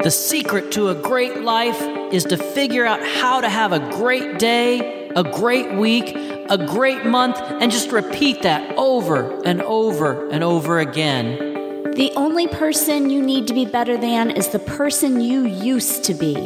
The secret to a great life is to figure out how to have a great day, a great week, a great month, and just repeat that over and over and over again. The only person you need to be better than is the person you used to be.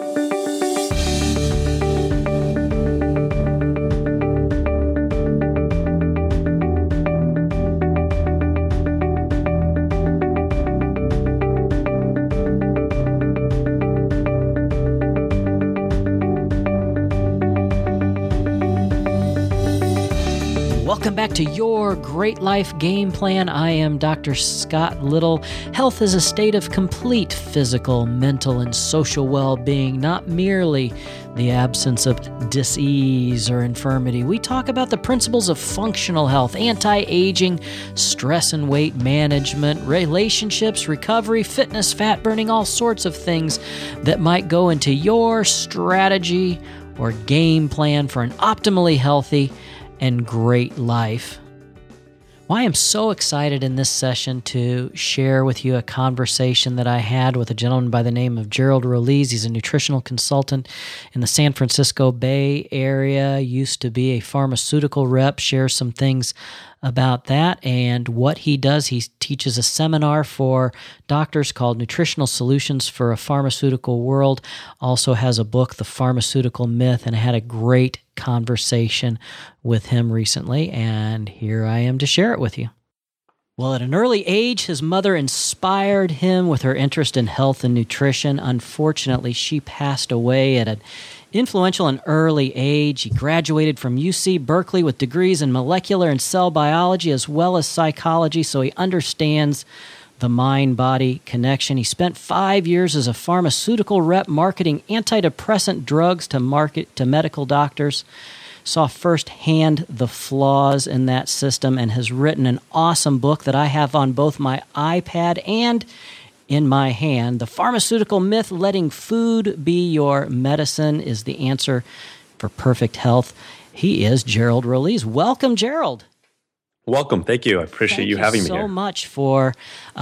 Welcome back to Your Great Life Game Plan. I am Dr. Scott Little. Health is a state of complete physical, mental, and social well-being, not merely the absence of dis-ease or infirmity. We talk about the principles of functional health, anti-aging, stress and weight management, relationships, recovery, fitness, fat burning, all sorts of things that might go into your strategy or game plan for an optimally healthy and great life. Well, I am so excited in this session to share with you a conversation that I had with a gentleman by the name of Gerald Rolies. He's a nutritional consultant in the San Francisco Bay Area, used to be a pharmaceutical rep, shares some things about that and what he does. He teaches a seminar for doctors called Nutritional Solutions for a Pharmaceutical World, also has a book, The Pharmaceutical Myth, and I had a great conversation with him recently, and here I am to share it with you. Well, at an early age, his mother inspired him with her interest in health and nutrition. Unfortunately, she passed away at an influential and early age. He graduated from UC Berkeley with degrees in molecular and cell biology as well as psychology, so he understands the mind-body connection. He spent 5 years as a pharmaceutical rep marketing antidepressant drugs to medical doctors, saw firsthand the flaws in that system, and has written an awesome book that I have on both my iPad and in my hand. The Pharmaceutical Myth, Letting Food Be Your Medicine, is the answer for perfect health. He is Gerald Rolies. Welcome, Gerald. Welcome. Thank you. I appreciate you having me here. Thank you so much for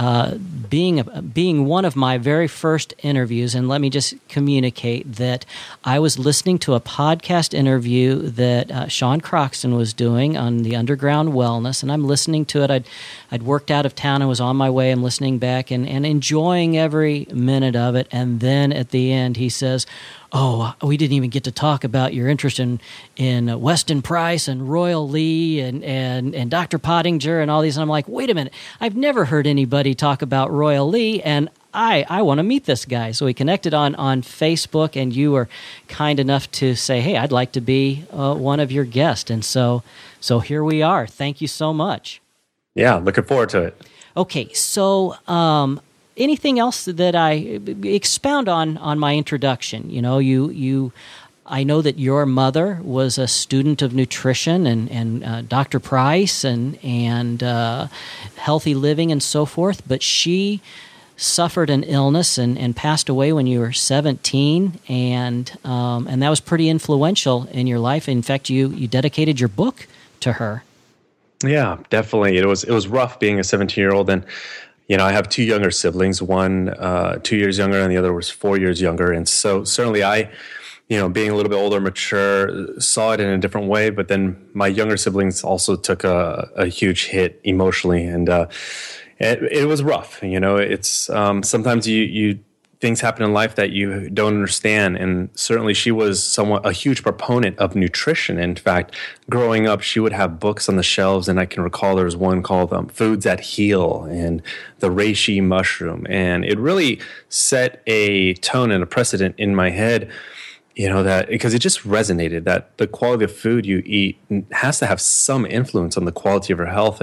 being one of my very first interviews. And let me just communicate that I was listening to a podcast interview that Sean Croxton was doing on the Underground Wellness, and I'm listening to it. I'd worked out of town and was on my way. I'm listening back and enjoying every minute of it. And then at the end, he says, "Oh, we didn't even get to talk about your interest in Weston Price and Royal Lee and Dr. Pottinger and all these." And I'm like, wait a minute, I've never heard anybody talk about Royal Lee, and I want to meet this guy. So we connected on Facebook, and you were kind enough to say, hey, I'd like to be one of your guests. And so here we are. Thank you so much. Yeah, looking forward to it. Okay, so anything else that I expound on my introduction? You know, I know that your mother was a student of nutrition and Dr. Price and healthy living and so forth, but she suffered an illness and passed away when you were 17, and that was pretty influential in your life. In fact, you dedicated your book to her. Yeah, definitely. It was rough being a 17-year-old, and I have two younger siblings, one 2 years younger and the other was 4 years younger. And so certainly I, being a little bit older, mature, saw it in a different way. But then my younger siblings also took a huge hit emotionally. And it was rough. It's sometimes you things happen in life that you don't understand. And certainly she was somewhat a huge proponent of nutrition. In fact, growing up, she would have books on the shelves. And I can recall there was one called Foods That Heal and the reishi mushroom. And it really set a tone and a precedent in my head, that because it just resonated that the quality of food you eat has to have some influence on the quality of your health.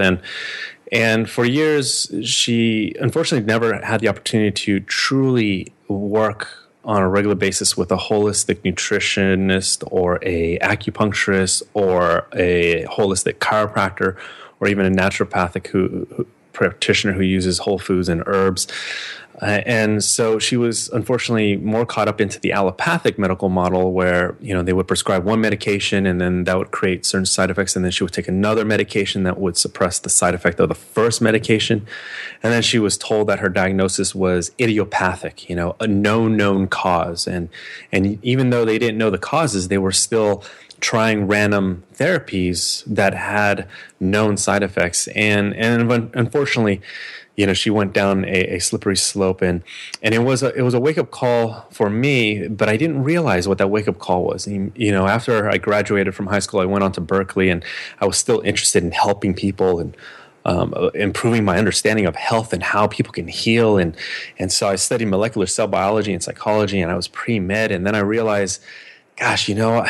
And for years, she unfortunately never had the opportunity to truly work on a regular basis with a holistic nutritionist or a acupuncturist or a holistic chiropractor or even a naturopathic practitioner who uses whole foods and herbs. And so she was unfortunately more caught up into the allopathic medical model where, they would prescribe one medication and then that would create certain side effects. And then she would take another medication that would suppress the side effect of the first medication. And then she was told that her diagnosis was idiopathic, a known cause. And even though they didn't know the causes, they were still trying random therapies that had known side effects. And unfortunately, she went down a slippery slope, and it was a wake up call for me. But I didn't realize what that wake up call was. After I graduated from high school, I went on to Berkeley, and I was still interested in helping people and improving my understanding of health and how people can heal. And so I studied molecular cell biology and psychology, and I was pre-med. And then I realized, gosh,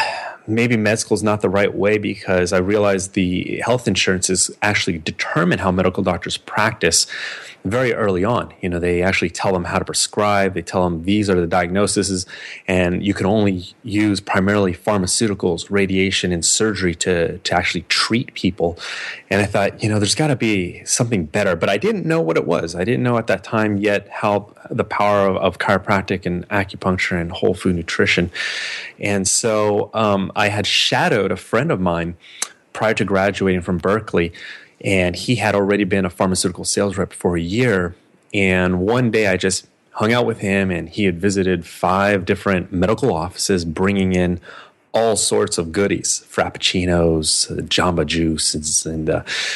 maybe med school is not the right way, because I realized the health insurances actually determine how medical doctors practice very early on. They actually tell them how to prescribe. They tell them these are the diagnoses, and you can only use primarily pharmaceuticals, radiation, and surgery to actually treat people. And I thought, there's got to be something better, but I didn't know what it was. I didn't know at that time yet how the power of chiropractic and acupuncture and whole food nutrition. And so I had shadowed a friend of mine prior to graduating from Berkeley, and he had already been a pharmaceutical sales rep for a year. And one day I just hung out with him, and he had visited 5 different medical offices bringing in all sorts of goodies, frappuccinos, Jamba juices, and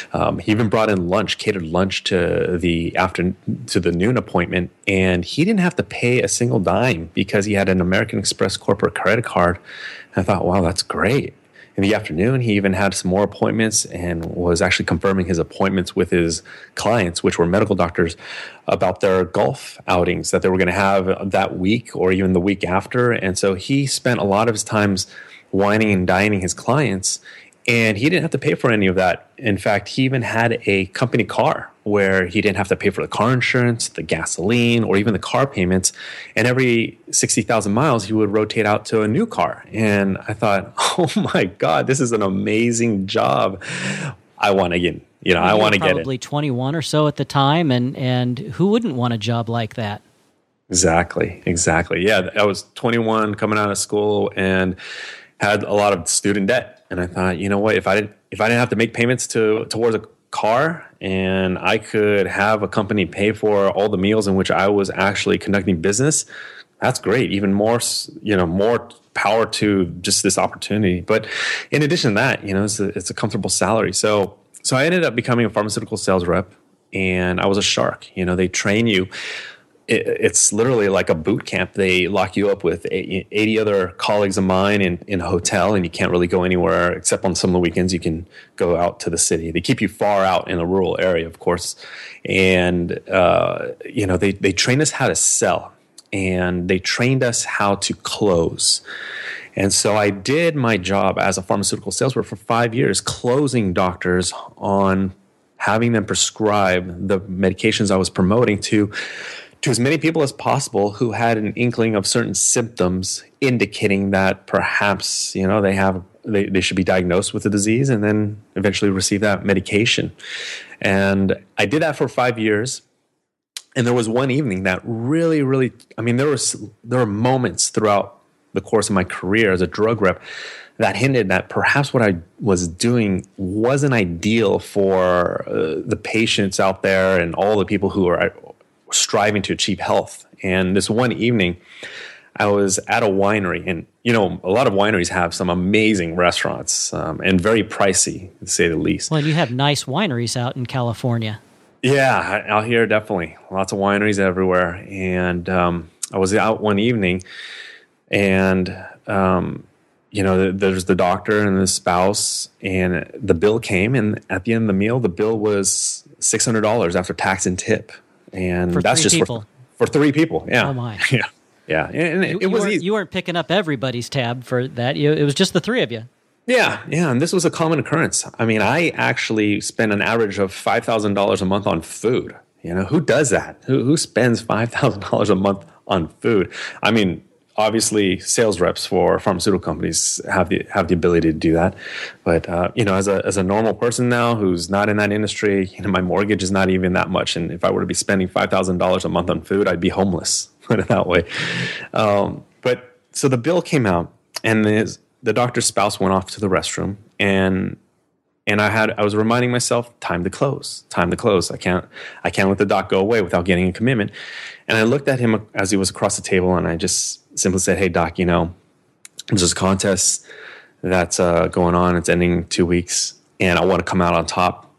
he even brought in lunch, catered lunch to the noon appointment, and he didn't have to pay a single dime because he had an American Express corporate credit card. And I thought, wow, that's great. In the afternoon, he even had some more appointments and was actually confirming his appointments with his clients, which were medical doctors, about their golf outings that they were going to have that week or even the week after. And so he spent a lot of his times wining and dining his clients, and he didn't have to pay for any of that. In fact, he even had a company car where he didn't have to pay for the car insurance, the gasoline, or even the car payments. And every 60,000 miles, he would rotate out to a new car. And I thought, oh my God, this is an amazing job. I want to get, I want to get it. Probably 21 or so at the time, and who wouldn't want a job like that? Exactly. Yeah, I was 21 coming out of school and had a lot of student debt. And I thought, you know what, if I didn't have to make payments towards a car, and I could have a company pay for all the meals in which I was actually conducting business, that's great. Even more, more power to just this opportunity. But in addition to that, it's a comfortable salary. So I ended up becoming a pharmaceutical sales rep, and I was a shark. They train you. It's literally like a boot camp. They lock you up with 80 other colleagues of mine in a hotel, and you can't really go anywhere except on some of the weekends. You can go out to the city. They keep you far out in a rural area, of course. And, they train us how to sell, and they trained us how to close. And so I did my job as a pharmaceutical sales rep for 5 years, closing doctors on having them prescribe the medications I was promoting to as many people as possible who had an inkling of certain symptoms indicating that perhaps, they should be diagnosed with the disease and then eventually receive that medication. And I did that for 5 years. And there was one evening that really, really, there were moments throughout the course of my career as a drug rep that hinted that perhaps what I was doing wasn't ideal for the patients out there and all the people who are striving to achieve health. And this one evening, I was at a winery, and a lot of wineries have some amazing restaurants and very pricey, to say the least. Well, you have nice wineries out in California. Yeah, out here, definitely. Lots of wineries everywhere. And I was out one evening, and there's the doctor and the spouse, and the bill came, and at the end of the meal, the bill was $600 after tax and tip. And for that's just people. For 3 people. Yeah. Oh my. Yeah. And it was easy. You weren't picking up everybody's tab for that. It was just the 3 of you. Yeah. And this was a common occurrence. I actually spend an average of $5,000 a month on food. Who does that? Who spends $5,000 a month on food? obviously sales reps for pharmaceutical companies have the ability to do that. But as a normal person now who's not in that industry, my mortgage is not even that much. And if I were to be spending $5,000 a month on food, I'd be homeless, put it that way. But so the bill came out, and the doctor's spouse went off to the restroom, and I was reminding myself, time to close. I can't let the doc go away without getting a commitment. And I looked at him as he was across the table, and I just simply said, "Hey, doc, there's a contest that's going on. It's ending in 2 weeks, and I want to come out on top.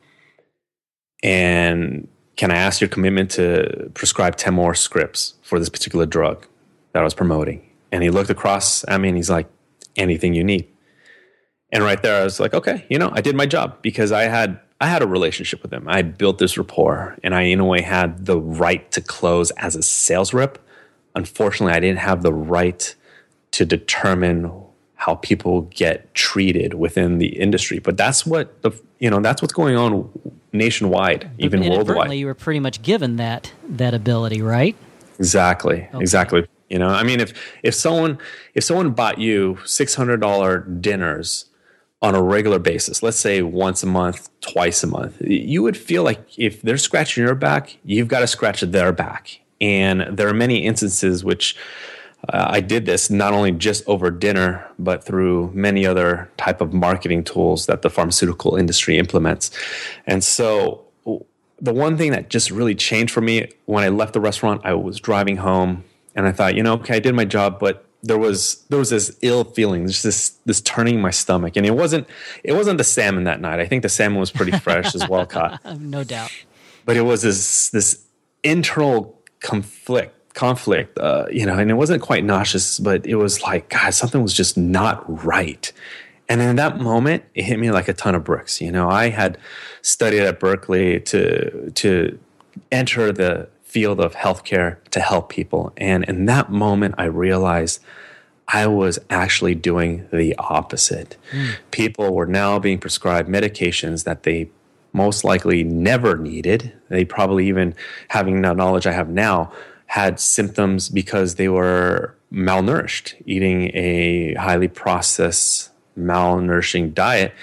And can I ask your commitment to prescribe 10 more scripts for this particular drug that I was promoting?" And he looked across at me, and he's like, "Anything you need." And right there, I was like, okay, I did my job, because I had a relationship with him. I had built this rapport, and I, in a way, had the right to close as a sales rep. Unfortunately, I didn't have the right to determine how people get treated within the industry. But that's what that's what's going on nationwide, even worldwide. You were pretty much given that ability, right? Exactly. Okay. Exactly. If someone bought you $600 dinners on a regular basis, let's say once a month, twice a month, you would feel like if they're scratching your back, you've got to scratch their back. And there are many instances which I did this not only just over dinner, but through many other type of marketing tools that the pharmaceutical industry implements. And so the one thing that just really changed for me when I left the restaurant, I was driving home, and I thought, okay, I did my job, but there was this ill feeling, just this turning in my stomach. And it wasn't the salmon that night. I think the salmon was pretty fresh, as well caught. No doubt. But it was this internal conflict, and it wasn't quite nauseous, but it was like, God, something was just not right. And in that moment, it hit me like a ton of bricks. I had studied at Berkeley to enter the field of healthcare to help people. And in that moment, I realized I was actually doing the opposite. People were now being prescribed medications that they most likely never needed. They probably, even having the knowledge I have now, had symptoms because they were malnourished, eating a highly processed, malnourishing diet.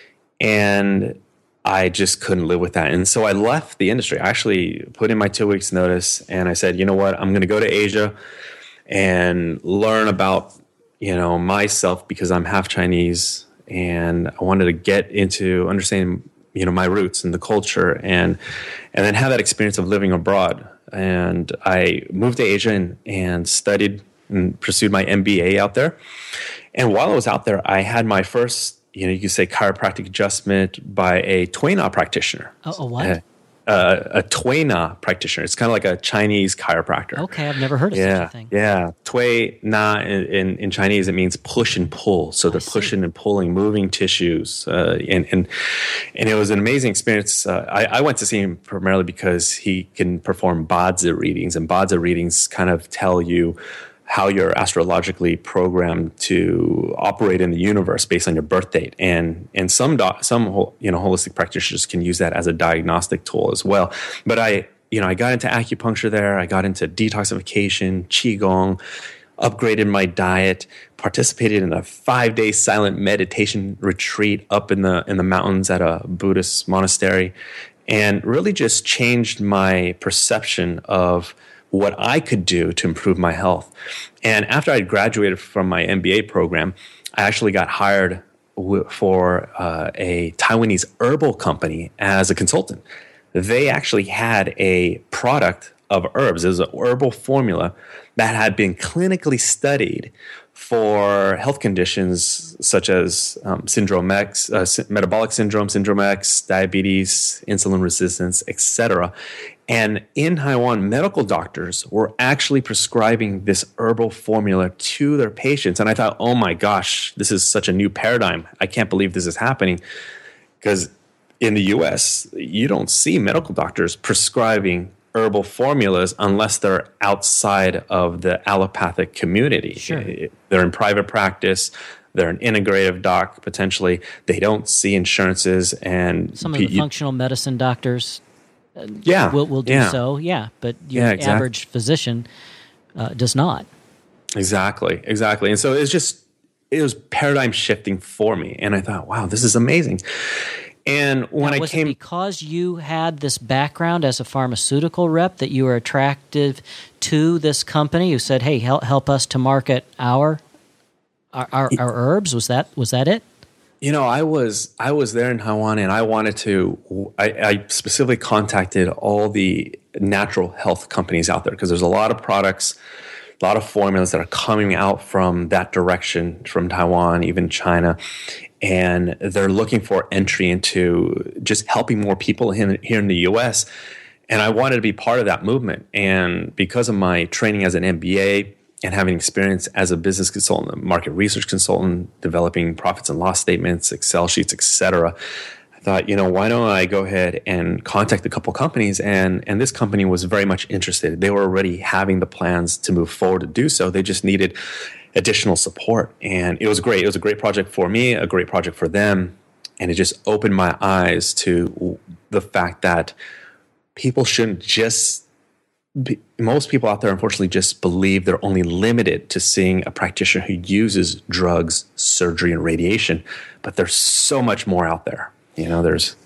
And I just couldn't live with that. And so I left the industry. I actually put in my 2 weeks notice, and I said, you know what, I'm going to go to Asia and learn about, myself, because I'm half Chinese, and I wanted to get into understanding, my roots and the culture, and then have that experience of living abroad. And I moved to Asia and studied and pursued my MBA out there. And while I was out there, I had my first, you could say, chiropractic adjustment by a Tui Na practitioner. A what? A Tui Na practitioner. It's kind of like a Chinese chiropractor. Okay, I've never heard of such a thing. Yeah, Tui Na in Chinese, it means push and pull. So they're pushing and pulling, moving tissues, and it was an amazing experience. I went to see him primarily because he can perform Bazi readings, and Bazi readings kind of tell you how you're astrologically programmed to operate in the universe based on your birth date, and some holistic practitioners can use that as a diagnostic tool as well. But I got into acupuncture there. I got into detoxification, qigong, upgraded my diet, participated in a 5-day silent meditation retreat up in the mountains at a Buddhist monastery, and really just changed my perception of what I could do to improve my health. And after I graduated from my MBA program, I actually got hired for a Taiwanese herbal company as a consultant. They actually had a product of herbs. It was an herbal formula that had been clinically studied for health conditions such as Syndrome X, metabolic syndrome, Syndrome X, diabetes, insulin resistance, etc. And in Taiwan, medical doctors were actually prescribing this herbal formula to their patients. And I thought, oh my gosh, this is such a new paradigm. I can't believe this is happening. Because in the US, you don't see medical doctors prescribing herbal formulas unless they're outside of the allopathic community. Sure. They're in private practice. They're an integrative doc, potentially. They don't see insurances. And some of the functional medicine doctors will do so. Yeah, but your average physician does not. Exactly. And so it was paradigm shifting for me. And I thought, wow, this is amazing. And when now, was it because you had this background as a pharmaceutical rep that you were attracted to this company who said, hey, help us to market our herbs? Was that it? I was there in Taiwan, and I wanted to. I specifically contacted all the natural health companies out there because there's a lot of products, a lot of formulas that are coming out from that direction, from Taiwan, even China, and they're looking for entry into just helping more people here in the U.S. And I wanted to be part of that movement. And because of my training as an MBA and having experience as a business consultant, a market research consultant, developing profits and loss statements, Excel sheets, etc., I thought, why don't I go ahead and contact a couple companies? And this company was very much interested. They were already having the plans to move forward to do so. They just needed additional support. And it was great. It was a great project for me, a great project for them. And it just opened my eyes to the fact that people shouldn't most people out there, unfortunately, just believe they're only limited to seeing a practitioner who uses drugs, surgery, and radiation. But there's so much more out there. Now,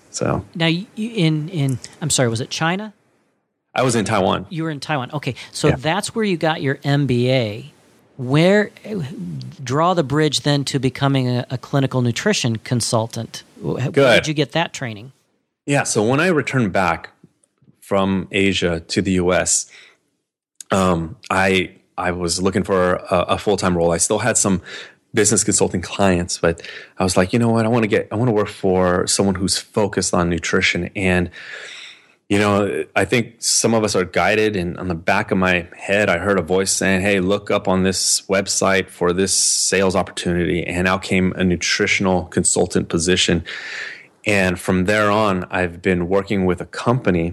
I'm sorry, was it China? I was in Taiwan. You were in Taiwan. Okay, so that's where you got your MBA. Where draw the bridge then to becoming a clinical nutrition consultant? Where did you get that training? Yeah, so when I returned back from Asia to the U.S., I was looking for a full-time role. I still had some business consulting clients, but I was like, you know what? I want to work for someone who's focused on nutrition. And I think some of us are guided, and on the back of my head, I heard a voice saying, hey, look up on this website for this sales opportunity. And out came a nutritional consultant position. And from there on, I've been working with a company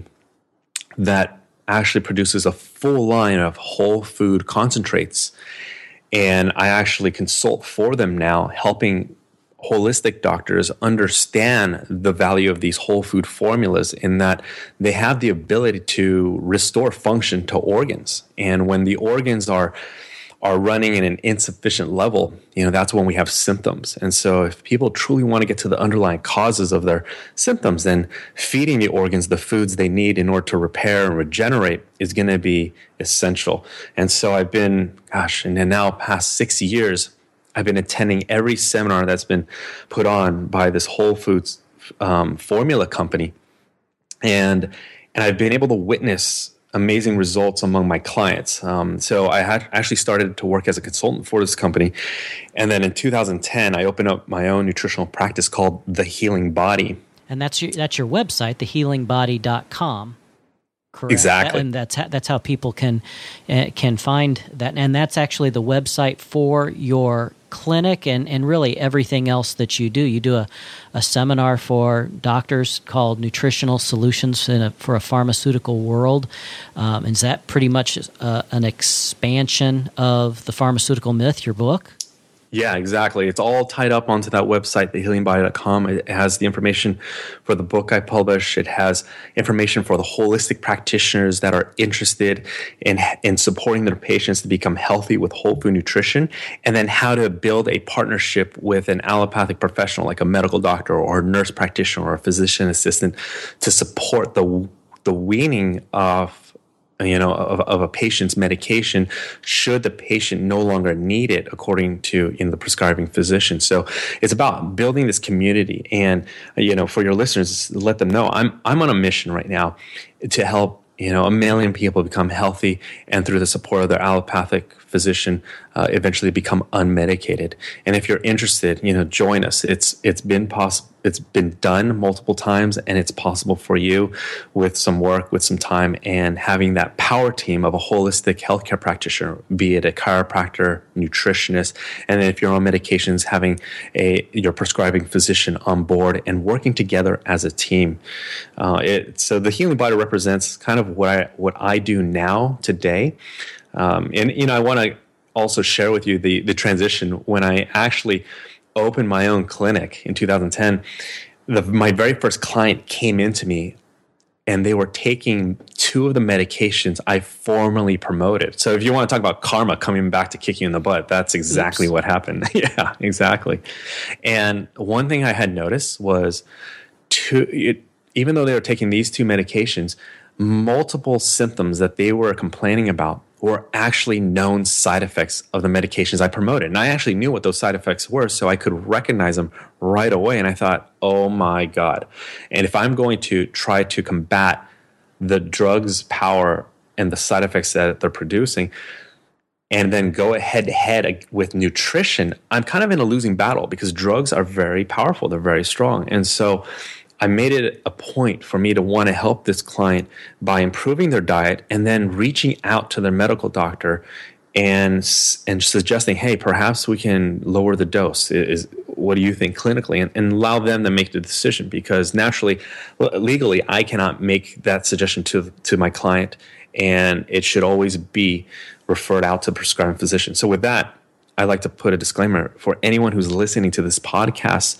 that actually produces a full line of whole food concentrates. And I actually consult for them now, helping holistic doctors understand the value of these whole food formulas in that they have the ability to restore function to organs. And when the organs are running in an insufficient level, that's when we have symptoms. And so if people truly want to get to the underlying causes of their symptoms, then feeding the organs the foods they need in order to repair and regenerate is going to be essential. And so I've been, and now past 6 years, I've been attending every seminar that's been put on by this Whole Foods formula company. And I've been able to witness amazing results among my clients. So I had actually started to work as a consultant for this company. And then in 2010, I opened up my own nutritional practice called The Healing Body. And that's your website, thehealingbody.com. Correct. Exactly. And that's how people can find that. And that's actually the website for your clinic and really everything else that you do. You do a seminar for doctors called Nutritional Solutions for a Pharmaceutical World. Is that pretty much an expansion of the pharmaceutical myth, your book? Yeah, exactly. It's all tied up onto that website, thehealingbody.com. It has the information for the book I publish. It has information for the holistic practitioners that are interested in supporting their patients to become healthy with whole food nutrition, and then how to build a partnership with an allopathic professional like a medical doctor or a nurse practitioner or a physician assistant to support the weaning of a patient's medication should the patient no longer need it according to the prescribing physician. So it's about building this community. And, for your listeners, let them know I'm on a mission right now to help, 1 million people become healthy and through the support of their allopathic physician, eventually become unmedicated. And if you're interested, join us. It's been possible. It's been done multiple times, and it's possible for you with some work, with some time, and having that power team of a holistic healthcare practitioner, be it a chiropractor, nutritionist, and then if you're on medications, having your prescribing physician on board and working together as a team. So the Healing Body represents kind of what I do now today. And I want to also share with you the transition when I actually opened my own clinic in 2010. My very first client came into me and they were taking two of the medications I formerly promoted. So if you want to talk about karma coming back to kick you in the butt, that's exactly what happened. Yeah, exactly. And one thing I had noticed was even though they were taking these two medications, multiple symptoms that they were complaining about were actually known side effects of the medications I promoted. And I actually knew what those side effects were, so I could recognize them right away. And I thought, oh my God. And if I'm going to try to combat the drug's power and the side effects that they're producing, and then go head to head with nutrition, I'm kind of in a losing battle because drugs are very powerful. They're very strong. And so I made it a point for me to want to help this client by improving their diet and then reaching out to their medical doctor and suggesting, hey, perhaps we can lower the dose. What do you think clinically? And allow them to make the decision, because naturally, legally, I cannot make that suggestion to my client, and it should always be referred out to a prescribing physician. So with that, I'd like to put a disclaimer for anyone who's listening to this podcast.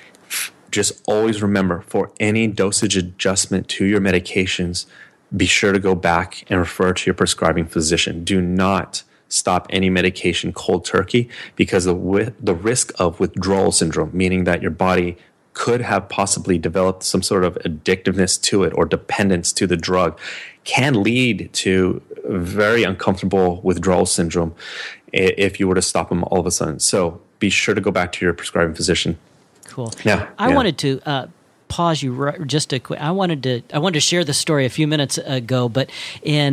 Just always remember, for any dosage adjustment to your medications, be sure to go back and refer to your prescribing physician. Do not stop any medication cold turkey, because the risk of withdrawal syndrome, meaning that your body could have possibly developed some sort of addictiveness to it or dependence to the drug, can lead to very uncomfortable withdrawal syndrome if you were to stop them all of a sudden. So be sure to go back to your prescribing physician. Cool. I wanted to pause you just a quick. I wanted to share the story a few minutes ago, but in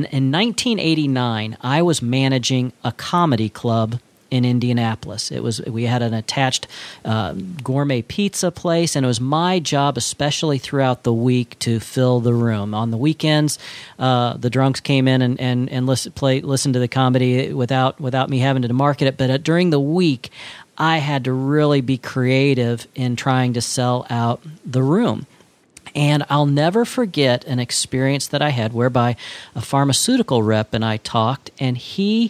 1989, I was managing a comedy club in Indianapolis. We had an attached gourmet pizza place, and it was my job, especially throughout the week, to fill the room. On the weekends, the drunks came in and listened to the comedy without me having to market it. But during the week, I had to really be creative in trying to sell out the room. And I'll never forget an experience that I had whereby a pharmaceutical rep and I talked, and he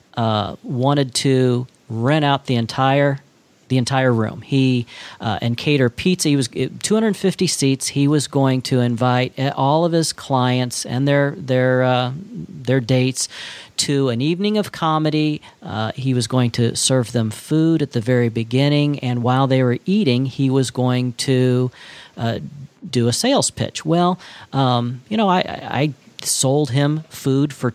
wanted to rent out the entire room. He and cater pizza. He was 250 seats. He was going to invite all of his clients and their dates to an evening of comedy. He was going to serve them food at the very beginning, and while they were eating, he was going to do a sales pitch. Well, I sold him food for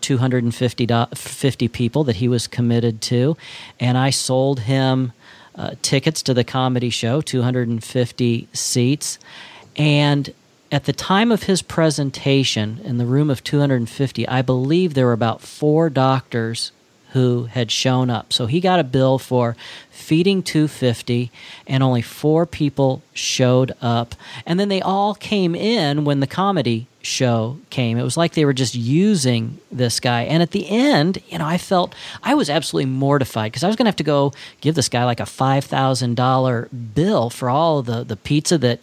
250 people that he was committed to, and I sold him tickets to the comedy show, 250 seats. And at the time of his presentation in the room of 250, I believe there were about 4 doctors who had shown up. So he got a bill for feeding 250, and only 4 people showed up. And then they all came in when the comedy show came. It was like they were just using this guy. And at the end, I was absolutely mortified, because I was going to have to go give this guy like a $5,000 bill for all of the pizza that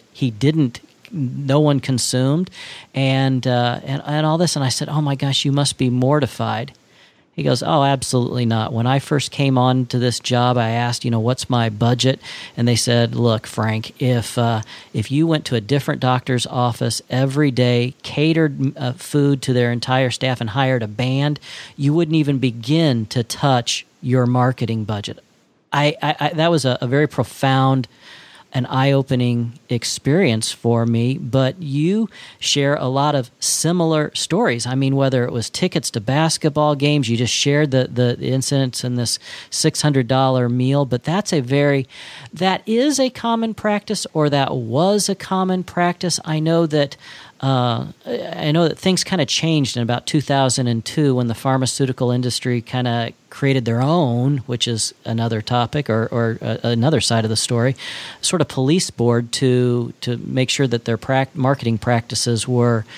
no one consumed, and all this. And I said, "Oh my gosh, you must be mortified." He goes, "Oh, absolutely not. When I first came on to this job, I asked, what's my budget? And they said, look, Frank, if you went to a different doctor's office every day, catered food to their entire staff, and hired a band, you wouldn't even begin to touch your marketing budget." That was a very profound, an eye-opening experience for me, but you share a lot of similar stories. I mean, whether it was tickets to basketball games, you just shared the incidents in this $600 meal, but that is a common practice, or that was a common practice. I know that things kind of changed in about 2002 when the pharmaceutical industry kind of created their own, which is another topic or another side of the story, sort of police board to make sure that their marketing practices were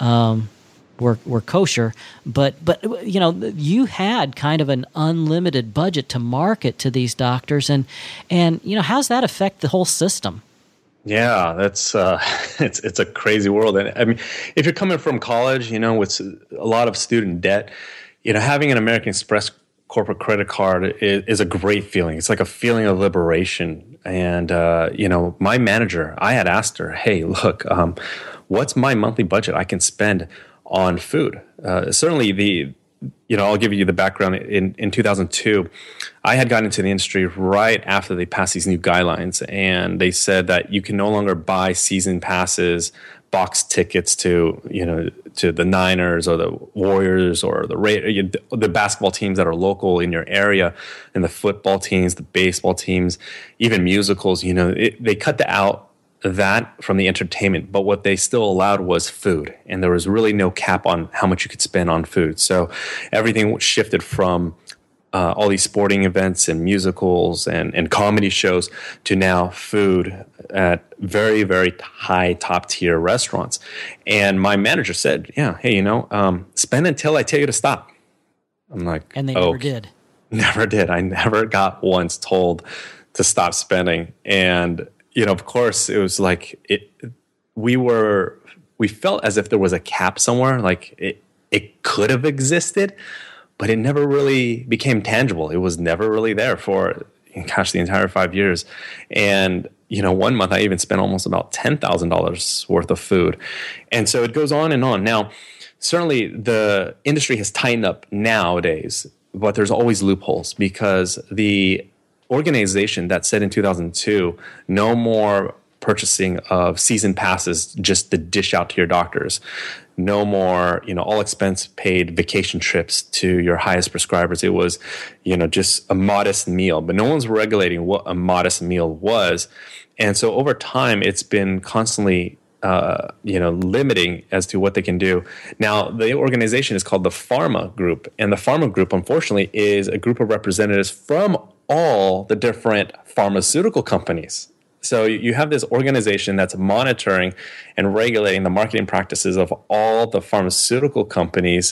kosher. But you had kind of an unlimited budget to market to these doctors, and how's that affect the whole system? Yeah, that's it's a crazy world. And I mean, if you're coming from college, with a lot of student debt, having an American Express corporate credit card is a great feeling. It's like a feeling of liberation. And my manager, I had asked her, "Hey, look, what's my monthly budget I can spend on food? Certainly I'll give you the background. In 2002, I had gotten into the industry right after they passed these new guidelines, and they said that you can no longer buy season passes, box tickets to the Niners or the Warriors or the basketball teams that are local in your area, and the football teams, the baseball teams, even musicals. They cut out that from the entertainment, but what they still allowed was food, and there was really no cap on how much you could spend on food. So everything shifted from all these sporting events and musicals and comedy shows to now food at very, very high top tier restaurants. And my manager said, hey, spend until I tell you to stop. I'm like, and they never did. Never did. I never got once told to stop spending. And of course, it was like we felt as if there was a cap somewhere, like it could have existed, but it never really became tangible. It was never really there for, the entire 5 years. And, one month I even spent almost about $10,000 worth of food. And so it goes on and on. Now, certainly the industry has tightened up nowadays, but there's always loopholes because the organization that said in 2002, no more purchasing of season passes just to dish out to your doctors. No more, all expense paid vacation trips to your highest prescribers. It was, just a modest meal, but no one's regulating what a modest meal was. And so over time, it's been constantly limiting as to what they can do. Now, the organization is called the Pharma Group, and the Pharma Group, unfortunately, is a group of representatives from all the different pharmaceutical companies. So you have this organization that's monitoring and regulating the marketing practices of all the pharmaceutical companies.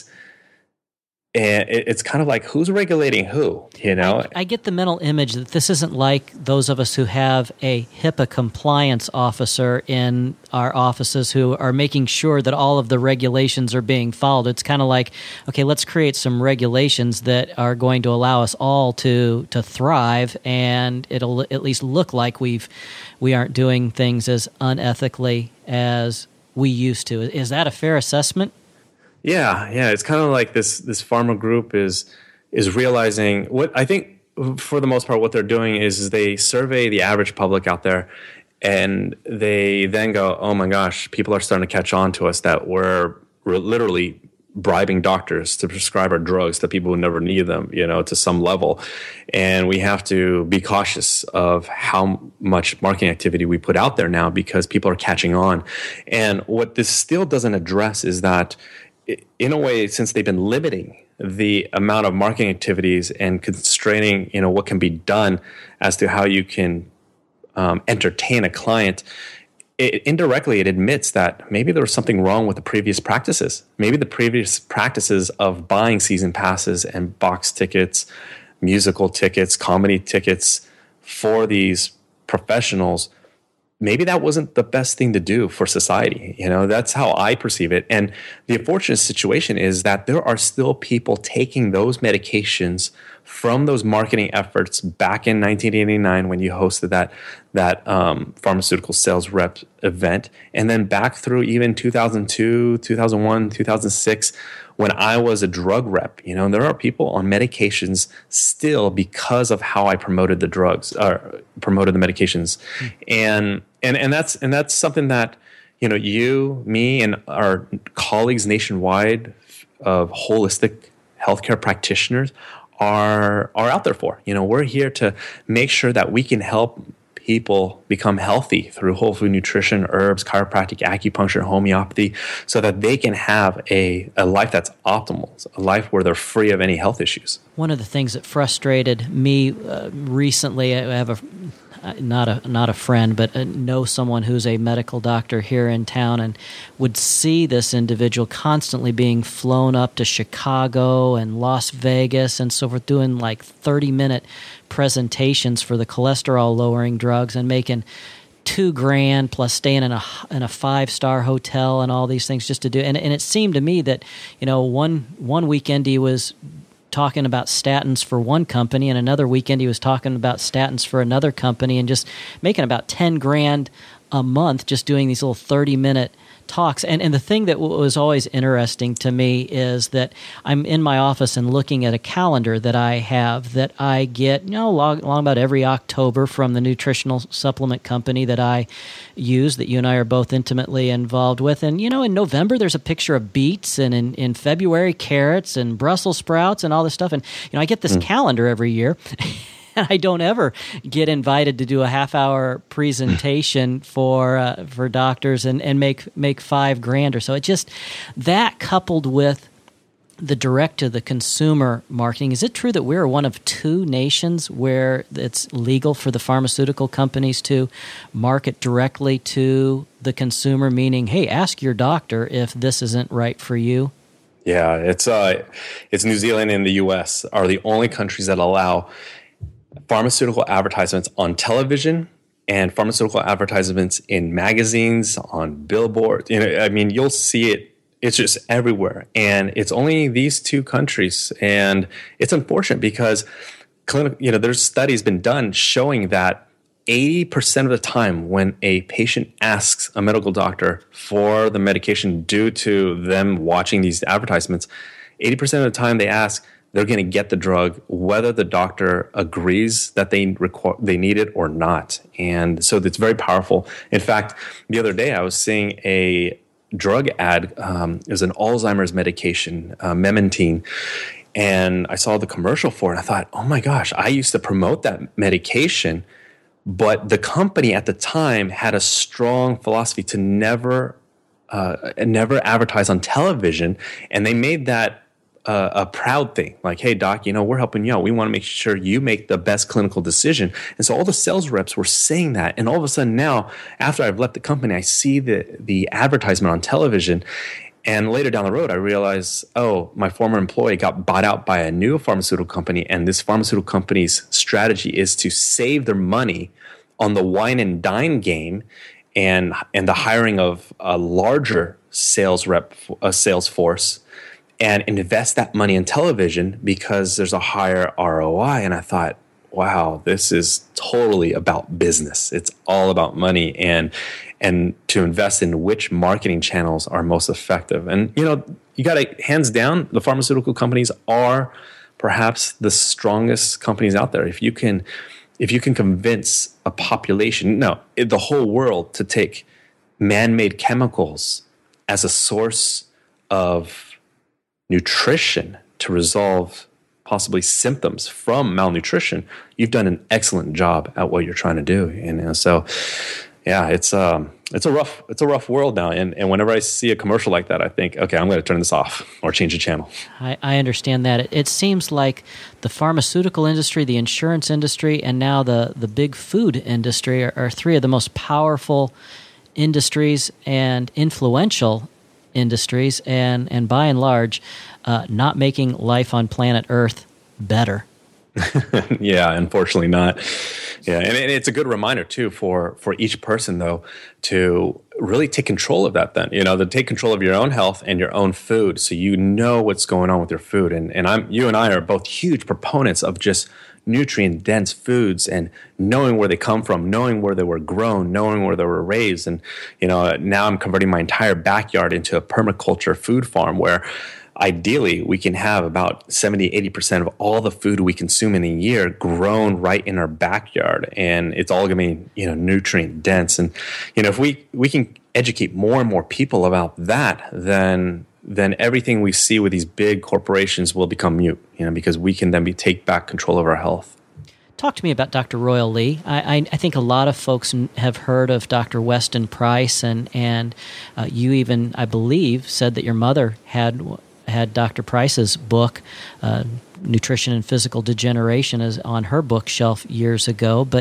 And it's kind of like, who's regulating who, I get the mental image that this isn't like those of us who have a HIPAA compliance officer in our offices who are making sure that all of the regulations are being followed. It's kind of like, okay, let's create some regulations that are going to allow us all to thrive, and it'll at least look like we aren't doing things as unethically as we used to. Is that a fair assessment? Yeah. It's kind of like this pharma group is realizing what I think for the most part what they're doing is they survey the average public out there, and they then go, oh my gosh, people are starting to catch on to us that we're literally bribing doctors to prescribe our drugs to people who never need them, to some level. And we have to be cautious of how much marketing activity we put out there now because people are catching on. And what this still doesn't address is that in a way, since they've been limiting the amount of marketing activities and constraining, what can be done as to how you can entertain a client, indirectly it admits that maybe there was something wrong with the previous practices. Maybe the previous practices of buying season passes and box tickets, musical tickets, comedy tickets for these professionals, maybe that wasn't the best thing to do for society. That's how I perceive it. And the unfortunate situation is that there are still people taking those medications from those marketing efforts back in 1989 when you hosted that pharmaceutical sales rep event, and then back through even 2002, 2001, 2006, when I was a drug rep. There are people on medications still because of how I promoted the drugs or promoted the medications, and that's something that you, me, and our colleagues nationwide of holistic healthcare practitioners are out there for. We're here to make sure that we can help people become healthy through whole food nutrition, herbs, chiropractic, acupuncture, homeopathy, so that they can have a life that's optimal, a life where they're free of any health issues. One of the things that frustrated me recently, I have not a friend, but know someone who's a medical doctor here in town, and would see this individual constantly being flown up to Chicago and Las Vegas and so forth, doing like 30-minute presentations for the cholesterol-lowering drugs and making $2,000 plus staying in a 5-star hotel and all these things just to do. And it seemed to me that one weekend he was talking about statins for one company, and another weekend he was talking about statins for another company, and just making about $10,000 a month just doing these little 30-minute talks. And the thing that was always interesting to me is that I'm in my office and looking at a calendar that I have that I get, long about every October from the nutritional supplement company that I use, that you and I are both intimately involved with. And, in November, there's a picture of beets, and in February, carrots and Brussels sprouts and all this stuff. And, I get this calendar every year. I don't ever get invited to do a half-hour presentation for doctors and make $5,000 or so. It just, that coupled with the direct-to-the-consumer marketing. Is it true that we're one of 2 nations where it's legal for the pharmaceutical companies to market directly to the consumer, meaning, hey, ask your doctor if this isn't right for you? Yeah, it's New Zealand and the U.S. are the only countries that allow pharmaceutical advertisements on television and pharmaceutical advertisements in magazines, on billboards. You'll see it. It's just everywhere. And it's only these 2 countries. And it's unfortunate because there's studies been done showing that 80% of the time when a patient asks a medical doctor for the medication due to them watching these advertisements, 80% of the time they ask, they're going to get the drug whether the doctor agrees that they need it or not. And so it's very powerful. In fact, the other day I was seeing a drug ad. It was an Alzheimer's medication, Memantine. And I saw the commercial for it. I thought, oh my gosh, I used to promote that medication. But the company at the time had a strong philosophy to never advertise on television. And they made that a proud thing, like, hey, doc, we're helping you out. We want to make sure you make the best clinical decision. And so all the sales reps were saying that. And all of a sudden now, after I've left the company, I see the advertisement on television. And later down the road, I realized, my former employee got bought out by a new pharmaceutical company. And this pharmaceutical company's strategy is to save their money on the wine and dine game and the hiring of a larger sales force, and invest that money in television because there's a higher ROI. And I thought, wow, this is totally about business. It's all about money and to invest in which marketing channels are most effective. And, you got to, hands down, the pharmaceutical companies are perhaps the strongest companies out there. If you can convince a population, the whole world, to take man-made chemicals as a source of nutrition to resolve possibly symptoms from malnutrition, you've done an excellent job at what you're trying to do. And so, yeah, it's a rough world now. And whenever I see a commercial like that, I think, okay, I'm going to turn this off or change the channel. I understand that. It seems like the pharmaceutical industry, the insurance industry, and now the big food industry are 3 of the most powerful industries and influential industries, and by and large, not making life on planet Earth better. Yeah, unfortunately not. Yeah, and it's a good reminder too for each person though to really take control of that. Then to take control of your own health and your own food, so you know what's going on with your food. And you and I are both huge proponents of just nutrient-dense foods and knowing where they come from, knowing where they were grown, knowing where they were raised. And, now I'm converting my entire backyard into a permaculture food farm where ideally we can have about 70, 80% of all the food we consume in a year grown right in our backyard. And it's all going to be, nutrient-dense. And, if we can educate more and more people about that, then everything we see with these big corporations will become mute, because we can then take back control of our health. Talk to me about Dr. Royal Lee. I think a lot of folks have heard of Dr. Weston Price, and you even, I believe, said that your mother had Dr. Price's book, Nutrition and Physical Degeneration, is on her bookshelf years ago. But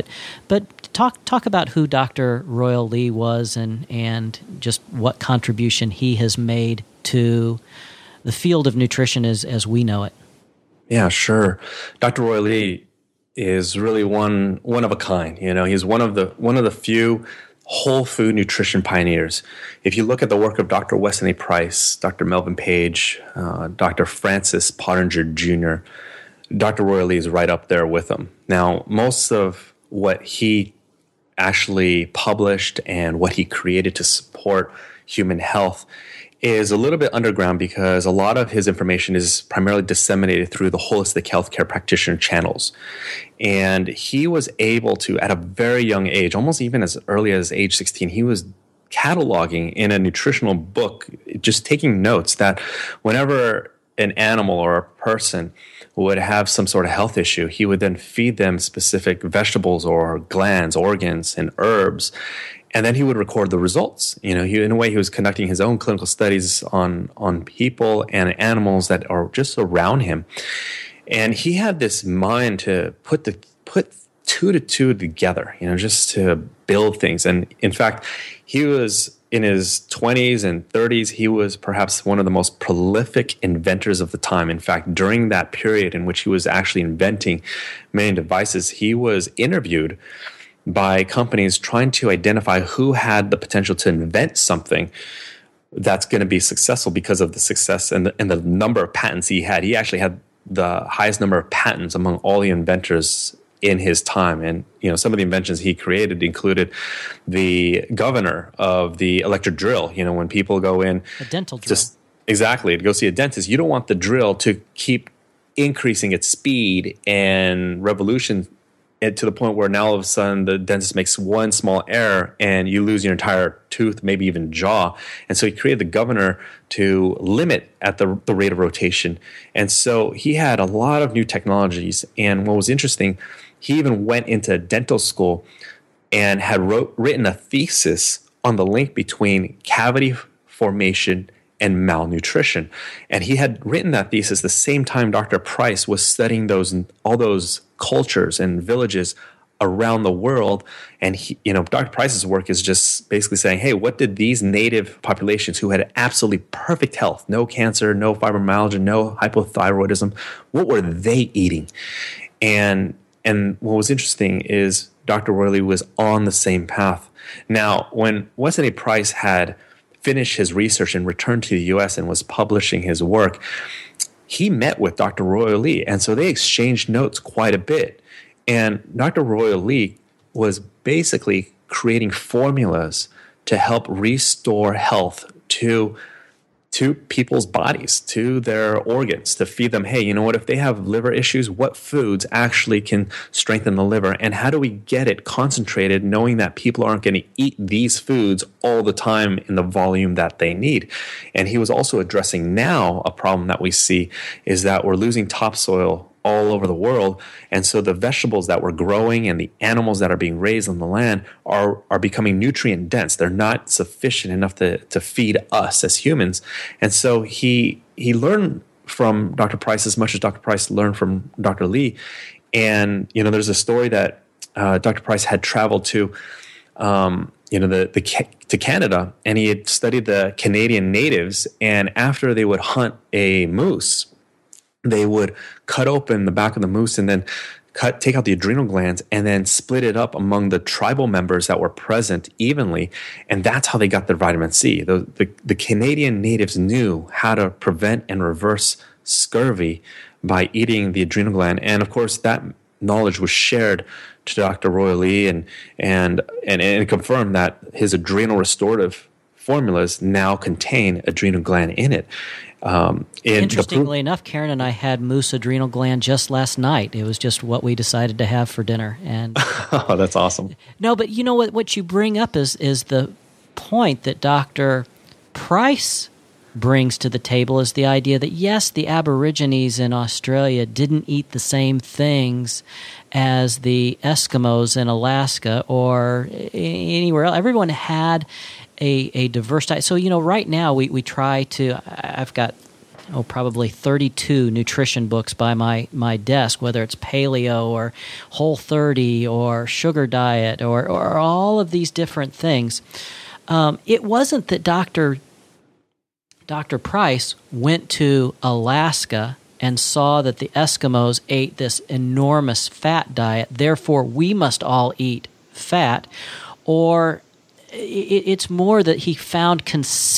talk about who Dr. Royal Lee was and just what contribution he has made to the field of nutrition as we know it. Yeah, sure. Dr. Royal Lee is really one of a kind. He's one of the few whole food nutrition pioneers. If you look at the work of Dr. Weston A. Price, Dr. Melvin Page, Dr. Francis Pottinger Jr., Dr. Royal Lee is right up there with them. Now, most of what he actually published and what he created to support human health is a little bit underground because a lot of his information is primarily disseminated through the holistic healthcare practitioner channels. And he was able to, at a very young age, almost even as early as age 16, he was cataloging in a nutritional book, just taking notes that whenever an animal or a person would have some sort of health issue, he would then feed them specific vegetables or glands, organs, and herbs. And then he would record the results. You know, in a way, he was conducting his own clinical studies on people and animals that are just around him. And he had this mind to put two to two together, you know, just to build things. And in fact, he was in his 20s and 30s. He was perhaps one of the most prolific inventors of the time. In fact, during that period in which he was actually inventing many devices, he was interviewed by companies trying to identify who had the potential to invent something that's going to be successful because of the success and the number of patents he had. He actually had the highest number of patents among all the inventors in his time. And, you know, some of the inventions he created included the governor of the electric drill. You know, when people go in, a dental drill. Exactly, to go see a dentist, you don't want the drill to keep increasing its speed and revolution to the point where now all of a sudden the dentist makes one small error and you lose your entire tooth, maybe even jaw. And so he created the governor to limit at the rate of rotation. And so he had a lot of new technologies. And what was interesting, he even went into dental school and had written a thesis on the link between cavity formation and malnutrition. And he had written that thesis the same time Dr. Price was studying all those cultures and villages around the world. And he, you know, Dr. Price's work is just basically saying, hey, what did these native populations who had absolutely perfect health, no cancer, no fibromyalgia, no hypothyroidism, what were they eating? And what was interesting is Dr. Roy Lee was on the same path. Now, when Weston A. Price had finished his research and returned to the U.S. and was publishing his work, he met with Dr. Roy Lee, and so they exchanged notes quite a bit. And Dr. Roy Lee was basically creating formulas to help restore health to people's bodies, to their organs, to feed them, hey, you know what, if they have liver issues, what foods actually can strengthen the liver? And how do we get it concentrated, knowing that people aren't going to eat these foods all the time in the volume that they need? And he was also addressing now a problem that we see is that we're losing topsoil all over the world. And so the vegetables that we're growing and the animals that are being raised on the land are becoming nutrient dense. They're not sufficient enough to feed us as humans. And so he learned from Dr. Price as much as Dr. Price learned from Dr. Lee. And, you know, there's a story that Dr. Price had traveled to, to Canada, and he had studied the Canadian natives. And after they would hunt a moose, they would cut open the back of the moose and then take out the adrenal glands and then split it up among the tribal members that were present evenly. And that's how they got their vitamin C. The Canadian natives knew how to prevent and reverse scurvy by eating the adrenal gland. And of course, that knowledge was shared to Dr. Roy Lee and confirmed that his adrenal restorative formulas now contain adrenal gland in it. Interestingly enough, Karen and I had moose adrenal gland just last night. It was just what we decided to have for dinner. And oh, that's awesome. No, but you know what you bring up is the point that Dr. Price brings to the table is the idea that, yes, the Aborigines in Australia didn't eat the same things as the Eskimos in Alaska or anywhere else. Everyone had a diverse diet. So, you know, right now we try to, I've got probably 32 nutrition books by my desk, whether it's paleo or Whole30 or sugar diet or all of these different things. It wasn't that Dr. Price went to Alaska and saw that the Eskimos ate this enormous fat diet, therefore we must all eat fat, or it's more that he found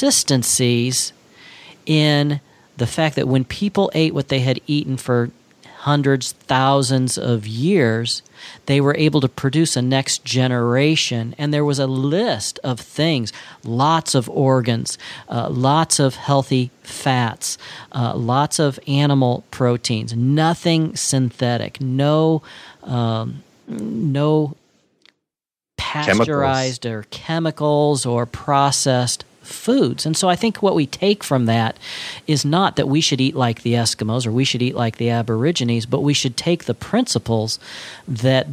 consistencies in the fact that when people ate what they had eaten for hundreds, thousands of years, they were able to produce a next generation. And there was a list of things, lots of organs, lots of healthy fats, lots of animal proteins, nothing synthetic, no pasteurized or chemicals or processed foods. And so I think what we take from that is not that we should eat like the Eskimos or we should eat like the Aborigines, but we should take the principles that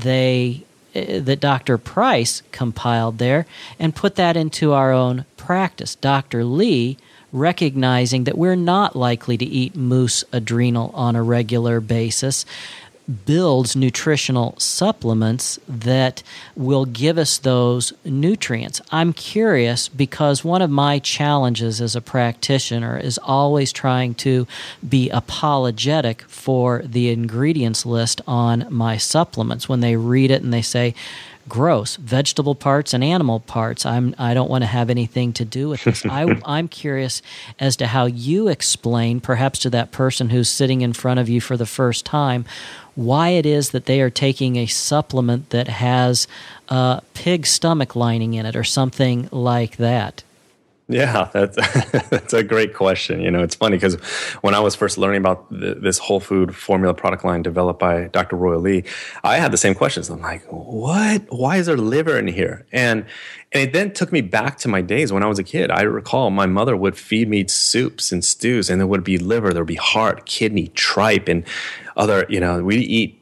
Dr. Price compiled there and put that into our own practice. Dr. Lee, recognizing that we're not likely to eat moose adrenal on a regular basis, builds nutritional supplements that will give us those nutrients. I'm curious because one of my challenges as a practitioner is always trying to be apologetic for the ingredients list on my supplements. When they read it and they say, gross, vegetable parts and animal parts, I don't want to have anything to do with this. I'm curious as to how you explain, perhaps to that person who's sitting in front of you for the first time, why it is that they are taking a supplement that has pig stomach lining in it or something like that. Yeah, that's a great question. It's funny because when I was first learning about this whole food formula product line developed by Dr. Roy Lee, I had the same questions. I'm like, what? Why is there liver in here? And it then took me back to my days when I was a kid. I recall my mother would feed me soups and stews, and there would be liver, there would be heart, kidney, tripe, and other. We'd eat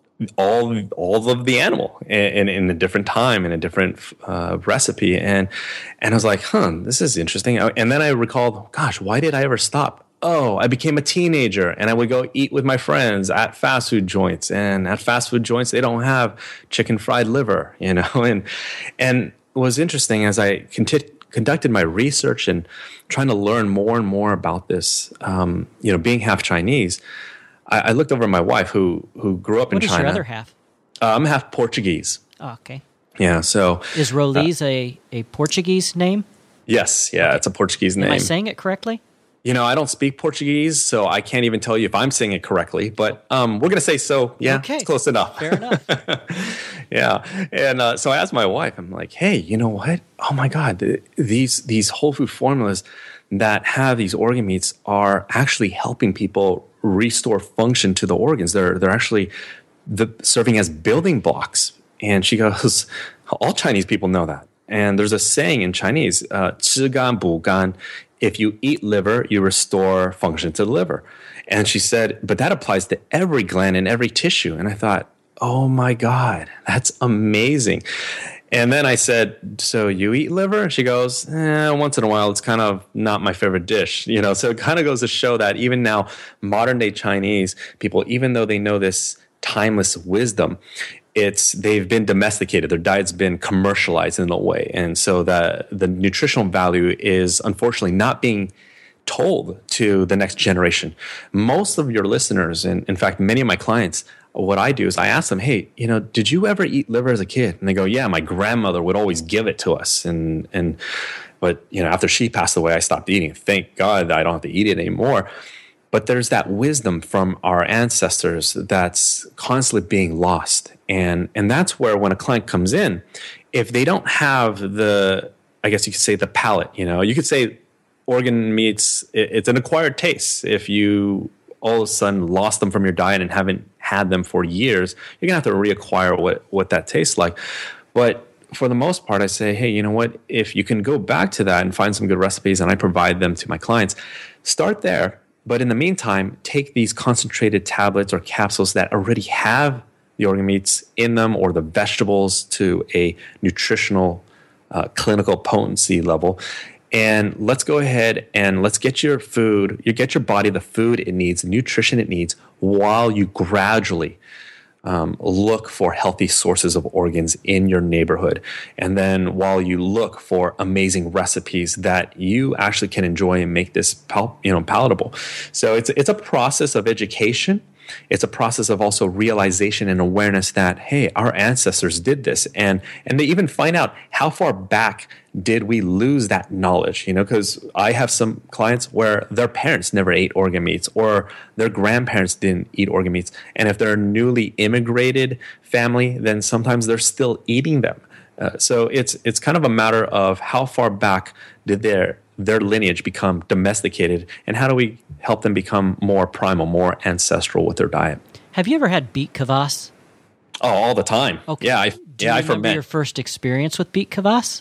all of the animal in a different time, in a different recipe. And I was like, this is interesting. And then I recalled, gosh, why did I ever stop? Oh, I became a teenager and I would go eat with my friends at fast food joints. And at fast food joints, they don't have chicken fried liver, And it was interesting as I conducted my research and trying to learn more and more about this, being half Chinese, I looked over at my wife who grew up in China. What is your other half? I'm half Portuguese. Oh, okay. Yeah, so... Is Roliz a Portuguese name? Yes, yeah, okay. It's a Portuguese name. Am I saying it correctly? I don't speak Portuguese, so I can't even tell you if I'm saying it correctly, but we're going to say so. Yeah, okay. It's close enough. Fair enough. Yeah, and so I asked my wife, I'm like, hey, you know what? Oh my God, these whole food formulas that have these organ meats are actually helping people restore function to the organs. They're actually serving as building blocks. And she goes, all Chinese people know that. And there's a saying in Chinese, 吃肝补肝, if you eat liver, you restore function to the liver. And she said, but that applies to every gland and every tissue. And I thought, oh my God, that's amazing. And then I said, so you eat liver? And she goes, once in a while. It's kind of not my favorite dish. So it kind of goes to show that even now, modern day Chinese people, even though they know this timeless wisdom, they've been domesticated. Their diet's been commercialized in a way. And so the nutritional value is unfortunately not being told to the next generation. Most of your listeners, and in fact, many of my clients, what I do is I ask them, hey, did you ever eat liver as a kid? And they go, yeah, my grandmother would always give it to us. But after she passed away, I stopped eating. Thank God I don't have to eat it anymore. But there's that wisdom from our ancestors that's constantly being lost. And that's where when a client comes in, if they don't have I guess you could say the palate, you could say organ meats, it's an acquired taste. If you all of a sudden lost them from your diet and haven't had them for years, you're going to have to reacquire what that tastes like. But for the most part, I say, hey, you know what? If you can go back to that and find some good recipes, and I provide them to my clients, start there. But in the meantime, take these concentrated tablets or capsules that already have the organ meats in them or the vegetables to a nutritional clinical potency level. And let's go ahead and let's get your body the food it needs, the nutrition it needs, while you gradually look for healthy sources of organs in your neighborhood. And then while you look for amazing recipes that you actually can enjoy and make this palatable. So it's a process of education. it's a process of also realization and awareness that, hey, our ancestors did this. And they even find out how far back did we lose that knowledge, because I have some clients where their parents never ate organ meats or their grandparents didn't eat organ meats. And if they're a newly immigrated family, then sometimes they're still eating them. So it's kind of a matter of how far back did their lineage become domesticated, and how do we help them become more primal, more ancestral with their diet. Have you ever had beet kvass? Oh, all the time. Okay. Yeah, I remember ferment. your first experience with beet kvass?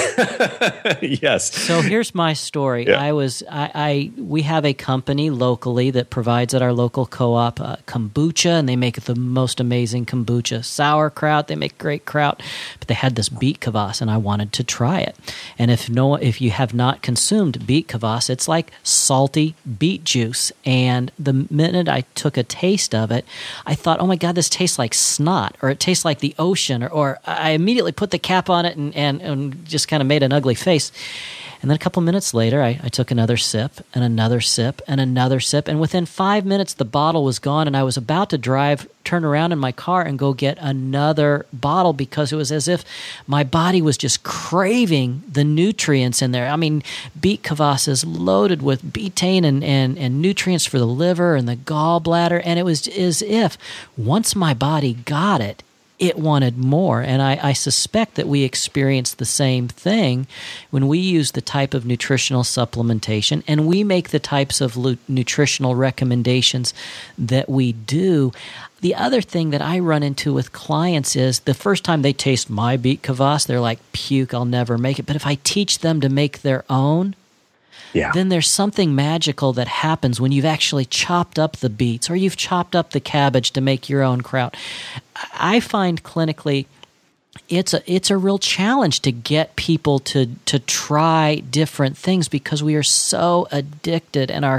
Yes. So here's my story. Yeah. We have a company locally that provides at our local co-op kombucha, and they make the most amazing kombucha. Sauerkraut, they make great kraut, but they had this beet kvass, and I wanted to try it. And if you have not consumed beet kvass, it's like salty beet juice. And the minute I took a taste of it, I thought, oh my God, this tastes like snot, or it tastes like the ocean, or I immediately put the cap on it and just kind of made an ugly face. And then a couple minutes later, I took another sip and another sip and another sip. And within 5 minutes, the bottle was gone. And I was about to turn around in my car and go get another bottle, because it was as if my body was just craving the nutrients in there. I mean, beet kvass is loaded with betaine and nutrients for the liver and the gallbladder. And it was as if once my body got it, it wanted more. And I suspect that we experience the same thing when we use the type of nutritional supplementation and we make the types of nutritional recommendations that we do. The other thing that I run into with clients is the first time they taste my beet kvass, they're like, puke, I'll never make it. But if I teach them to make their own, then there's something magical that happens when you've actually chopped up the beets or you've chopped up the cabbage to make your own kraut. I find clinically it's a real challenge to get people to try different things, because we are so addicted, and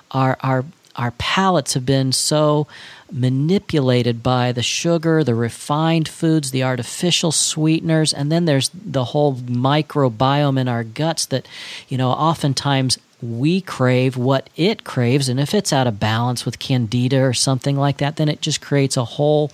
our palates have been so manipulated by the sugar, the refined foods, the artificial sweeteners, and then there's the whole microbiome in our guts that, oftentimes we crave what it craves, and if it's out of balance with candida or something like that, then it just creates a whole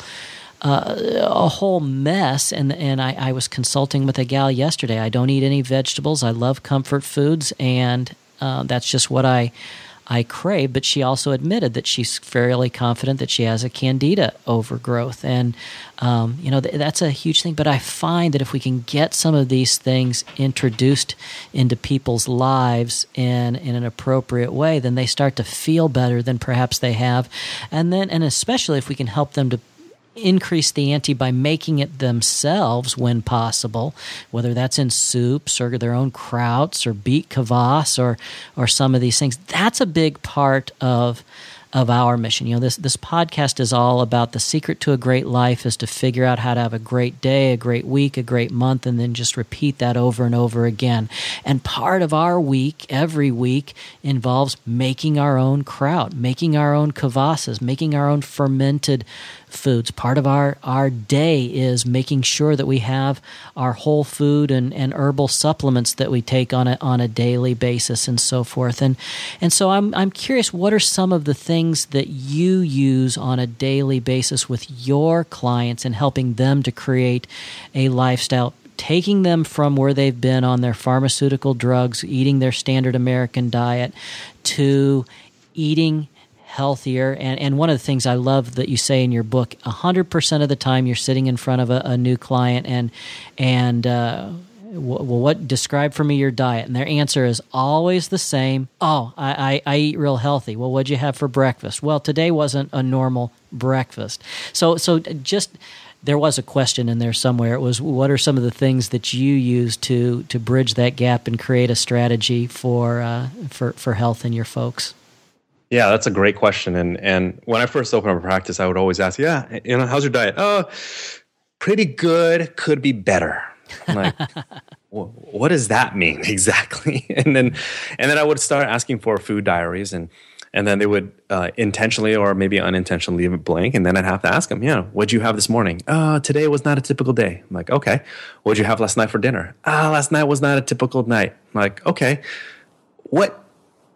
mess. And I was consulting with a gal yesterday. I don't eat any vegetables. I love comfort foods, and that's just what I crave, but she also admitted that she's fairly confident that she has a candida overgrowth. And, that's a huge thing. But I find that if we can get some of these things introduced into people's lives in an appropriate way, then they start to feel better than perhaps they have. And especially if we can help them to increase the ante by making it themselves when possible, whether that's in soups or their own krauts or beet kvass or some of these things. That's a big part of our mission. This podcast is all about the secret to a great life is to figure out how to have a great day, a great week, a great month, and then just repeat that over and over again. And part of our week, every week, involves making our own kraut, making our own kvassas, making our own fermented foods. Part of our day is making sure that we have our whole food and herbal supplements that we take on a daily basis and so forth. And so I'm curious, what are some of the things that you use on a daily basis with your clients and helping them to create a lifestyle, taking them from where they've been on their pharmaceutical drugs, eating their standard American diet, to eating healthier? And one of the things I love that you say in your book, 100% of the time you're sitting in front of a new client and what describe for me your diet? And their answer is always the same. Oh, I eat real healthy. Well, what'd you have for breakfast? Well, today wasn't a normal breakfast. So just there was a question in there somewhere. It was, what are some of the things that you use to bridge that gap and create a strategy for health in your folks? Yeah, that's a great question. And when I first opened up a practice, I would always ask, how's your diet? Oh, pretty good, could be better. I'm like, what does that mean exactly? And then I would start asking for food diaries, and then they would intentionally or maybe unintentionally leave it blank. And then I'd have to ask them, what'd you have this morning? Today was not a typical day. I'm like, okay. What'd you have last night for dinner? Last night was not a typical night. I'm like, okay.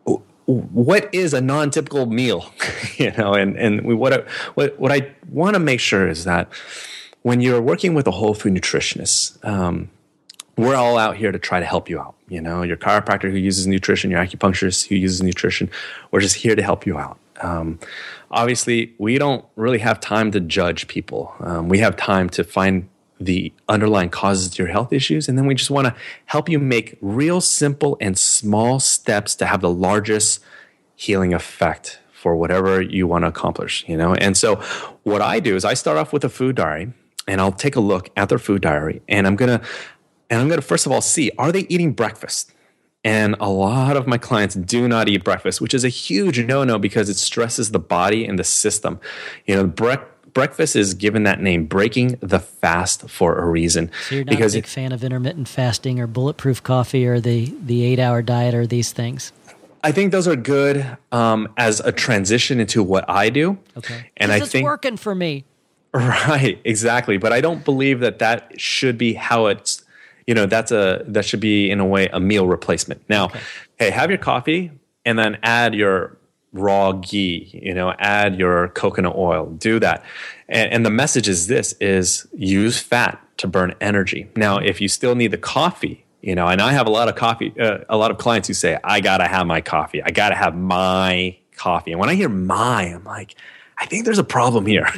what is a non-typical meal? What I want to make sure is that when you're working with a whole food nutritionist, we're all out here to try to help you out. Your chiropractor who uses nutrition, your acupuncturist who uses nutrition, we're just here to help you out. Obviously, we don't really have time to judge people. We have time to find the underlying causes to your health issues, and then we just want to help you make real simple and small steps to have the largest healing effect for whatever you want to accomplish. And so what I do is I start off with a food diary, and I'll take a look at their food diary, and I'm gonna first of all see, are they eating breakfast? And a lot of my clients do not eat breakfast, which is a huge no-no because it stresses the body and the system. Breakfast is given that name, breaking the fast, for a reason. So you're not a big fan of intermittent fasting or bulletproof coffee or the 8-hour diet or these things? I think those are good as a transition into what I do. Okay. And it's working for me. Right, exactly. But I don't believe that should be how it's, that should be in a way a meal replacement. Now, Hey, have your coffee and then add your raw ghee, add your coconut oil, do that. And the message is use fat to burn energy. Now, if you still need the coffee, and I have a lot of clients who say, I got to have my coffee. I got to have my coffee. And when I hear I'm like, I think there's a problem here,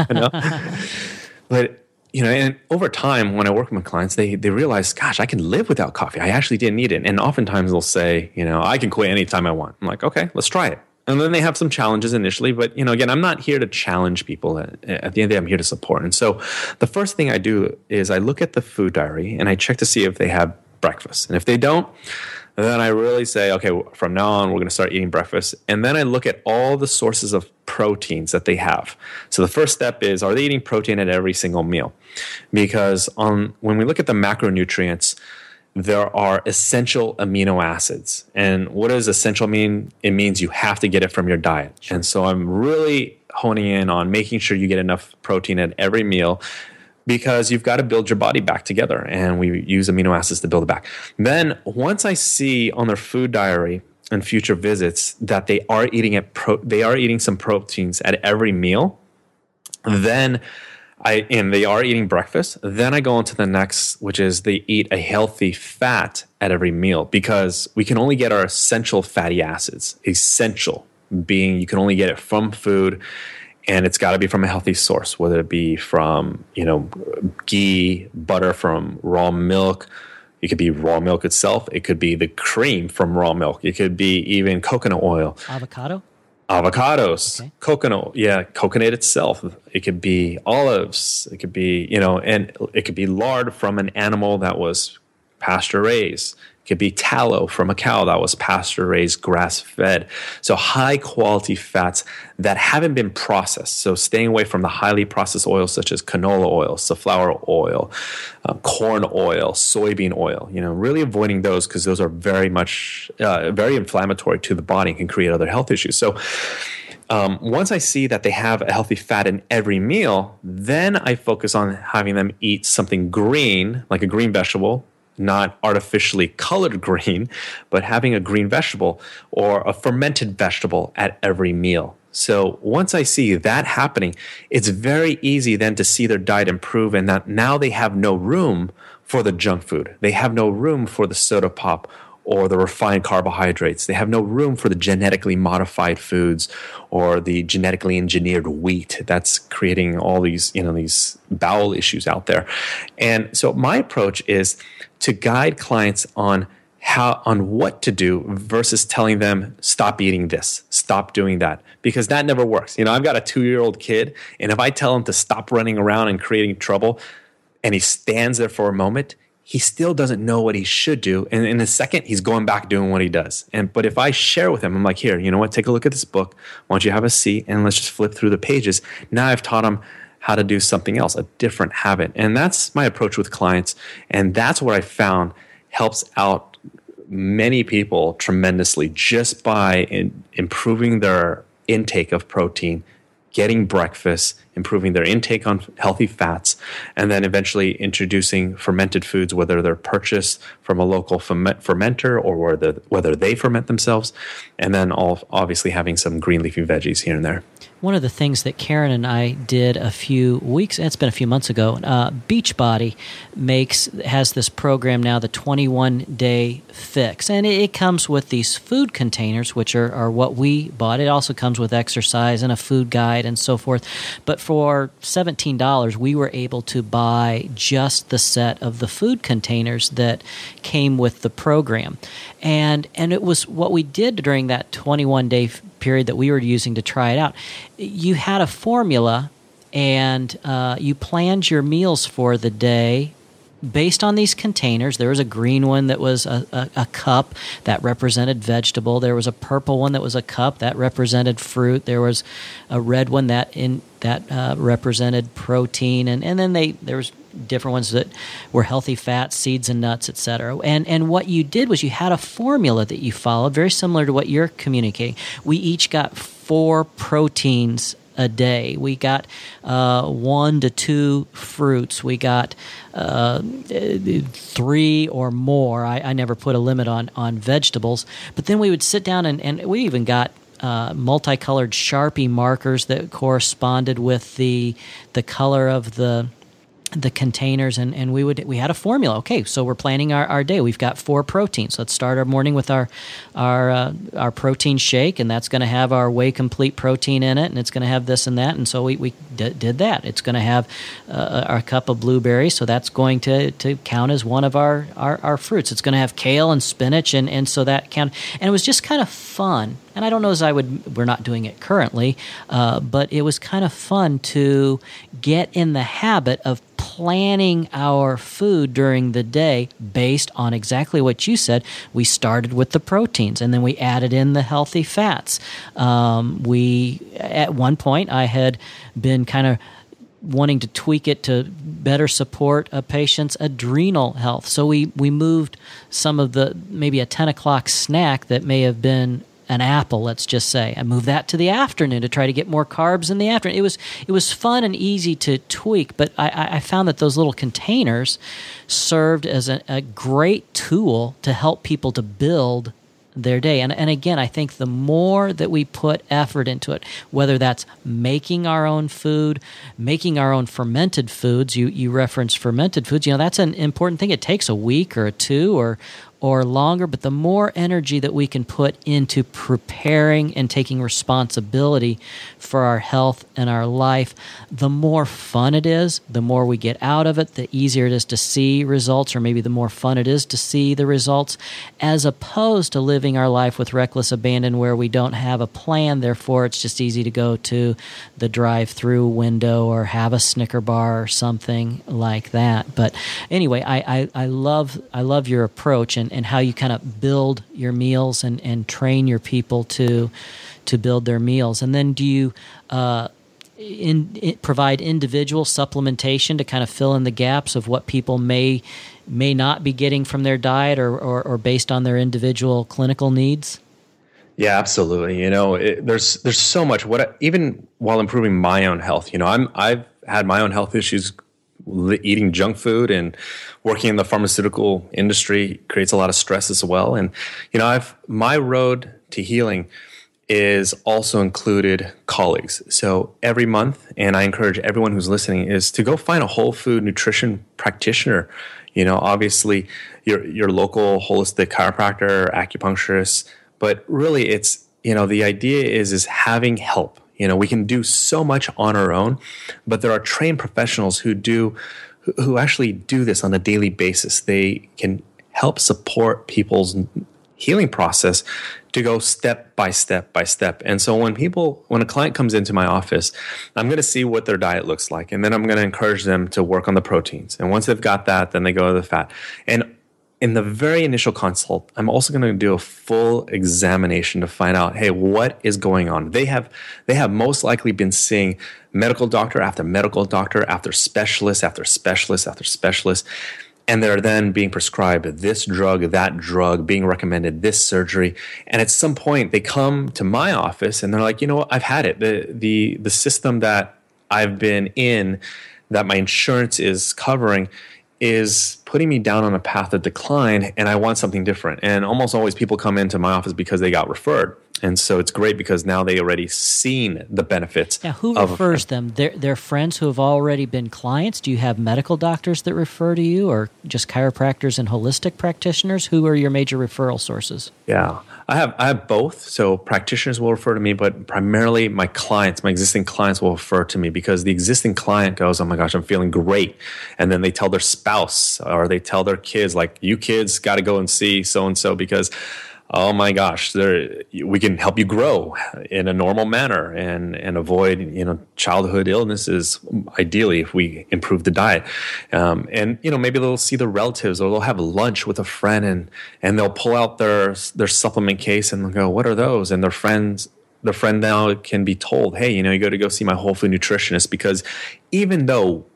But, and over time, when I work with my clients, they realize, gosh, I can live without coffee. I actually didn't need it. And oftentimes they'll say, I can quit anytime I want. I'm like, okay, let's try it. And then they have some challenges initially, but again, I'm not here to challenge people. At the end of the day, I'm here to support. And so the first thing I do is I look at the food diary and I check to see if they have breakfast. And if they don't, then I really say, okay, from now on, we're going to start eating breakfast. And then I look at all the sources of proteins that they have. So the first step is, are they eating protein at every single meal? Because when we look at the macronutrients, there are essential amino acids. And what does essential mean? It means you have to get it from your diet. Sure. And so I'm really honing in on making sure you get enough protein at every meal, because you've got to build your body back together. And we use amino acids to build it back. Then once I see on their food diary and future visits that they are eating some proteins at every meal, then they are eating breakfast, then I go on to the next, which is they eat a healthy fat at every meal, because we can only get our essential fatty acids. Essential being you can only get it from food, and it's got to be from a healthy source, whether it be from ghee, butter from raw milk. It could be raw milk itself. It could be the cream from raw milk. It could be even coconut oil. Avocados, okay. Coconut itself. It could be olives. It could be, and it could be lard from an animal that was pasture raised. It could be tallow from a cow that was pasture raised, grass fed. So high quality fats that haven't been processed. So staying away from the highly processed oils such as canola oil, safflower oil, corn oil, soybean oil. Really avoiding those, because those are very much very inflammatory to the body and can create other health issues. So once I see that they have a healthy fat in every meal, then I focus on having them eat something green, like a green vegetable. Not artificially colored green, but having a green vegetable or a fermented vegetable at every meal. So once I see that happening, it's very easy then to see their diet improve, and that now they have no room for the junk food. They have no room for the soda pop or the refined carbohydrates. They have no room for the genetically modified foods or the genetically engineered wheat that's creating all these, these bowel issues out there. And so my approach is to guide clients on what to do versus telling them, stop eating this, stop doing that, because that never works. I've got a 2-year-old kid, and if I tell him to stop running around and creating trouble, and he stands there for a moment, he still doesn't know what he should do. And in a second, he's going back doing what he does. But if I share with him, I'm like, here, you know what? Take a look at this book. Why don't you have a seat and let's just flip through the pages. Now I've taught him how to do something else, a different habit. And that's my approach with clients. And that's what I found helps out many people tremendously, just by improving their intake of protein, getting breakfast, improving their intake on healthy fats, and then eventually introducing fermented foods, whether they're purchased from a local fermenter or whether they ferment themselves, and then obviously having some green leafy veggies here and there. One of the things that Karen and I did a few weeks, it's been a few months ago, Beachbody has this program now, the 21-Day Fix. And it comes with these food containers, which are what we bought. It also comes with exercise and a food guide and so forth. But for $17, we were able to buy just the set of the food containers that came with the program. And it was what we did during that 21-day period that we were using to try it out. You had a formula, and you planned your meals for the day based on these containers. There was a green one that was a cup that represented vegetable. There was a purple one that was a cup that represented fruit. There was a red one that represented protein, and then there was different ones that were healthy fats, seeds and nuts, etc. And what you did was you had a formula that you followed, very similar to what you're communicating. We each got 4 proteins a day. We got 1 to 2 fruits. We got 3 or more. I never put a limit on vegetables. But then we would sit down and we even got multicolored Sharpie markers that corresponded with the color of the containers, and we had a formula. Okay, so we're planning our day. We've got 4 proteins. Let's start our morning with our protein shake, and that's going to have our Whey Complete protein in it, and it's going to have this and that. And so we did that. It's going to have our cup of blueberries, so that's going to count as one of our fruits. It's going to have kale and spinach, and so that count. And it was just kind of fun. And I don't know we're not doing it currently, but it was kind of fun to get in the habit of planning our food during the day based on exactly what you said. We started with the proteins, and then we added in the healthy fats. At one point, I had been kind of wanting to tweak it to better support a patient's adrenal health. So we moved some of maybe a 10 o'clock snack that may have been an apple, let's just say. I moved that to the afternoon to try to get more carbs in the afternoon. It was fun and easy to tweak, but I found that those little containers served as a great tool to help people to build their day. And again, I think the more that we put effort into it, whether that's making our own food, making our own fermented foods, you referenced fermented foods, that's an important thing. It takes a week or 2 or longer, but the more energy that we can put into preparing and taking responsibility for our health and our life, the more fun it is, the more we get out of it, the easier it is to see results, or maybe the more fun it is to see the results, as opposed to living our life with reckless abandon where we don't have a plan. Therefore, it's just easy to go to the drive-through window or have a Snicker bar or something like that. But anyway, I love your approach and how you kind of build your meals and train your people to build their meals. And then do you provide individual supplementation to kind of fill in the gaps of what people may not be getting from their diet or based on their individual clinical needs? Yeah, absolutely. There's so much. Even while improving my own health, I've had my own health issues. Eating junk food and working in the pharmaceutical industry creates a lot of stress as well. And my road to healing is also included colleagues. So every month, and I encourage everyone who's listening, is to go find a whole food nutrition practitioner. Obviously your local holistic chiropractor, acupuncturist, but really it's the idea is having help. We can do so much on our own, but there are trained professionals who actually do this on a daily basis. They can help support people's healing process to go step by step by step. And so when a client comes into my office, I'm going to see what their diet looks like, and then I'm going to encourage them to work on the proteins. And once they've got that, then they go to the fat. And in the very initial consult, I'm also going to do a full examination to find out, hey, what is going on? They have most likely been seeing medical doctor after medical doctor after specialist after specialist after specialist. And they're then being prescribed this drug, that drug, being recommended this surgery. And at some point, they come to my office and they're like, you know what, I've had it. The system that I've been in, that my insurance is covering, is putting me down on a path of decline, and I want something different. And almost always people come into my office because they got referred. And so it's great because now they already seen the benefits. Now, who refers them? They're friends who have already been clients? Do you have medical doctors that refer to you, or just chiropractors and holistic practitioners? Who are your major referral sources? Yeah, I have both. So practitioners will refer to me, but primarily my clients, my existing clients will refer to me, because the existing client goes, oh my gosh, I'm feeling great. And then they tell their spouse or they tell their kids, like, you kids got to go and see so-and-so because, oh my gosh, we can help you grow in a normal manner and avoid, childhood illnesses, ideally, if we improve the diet. And maybe they'll see their relatives, or they'll have lunch with a friend and they'll pull out their supplement case and they'll go, what are those? And their friend now can be told, hey, you got to go see my whole food nutritionist, because even though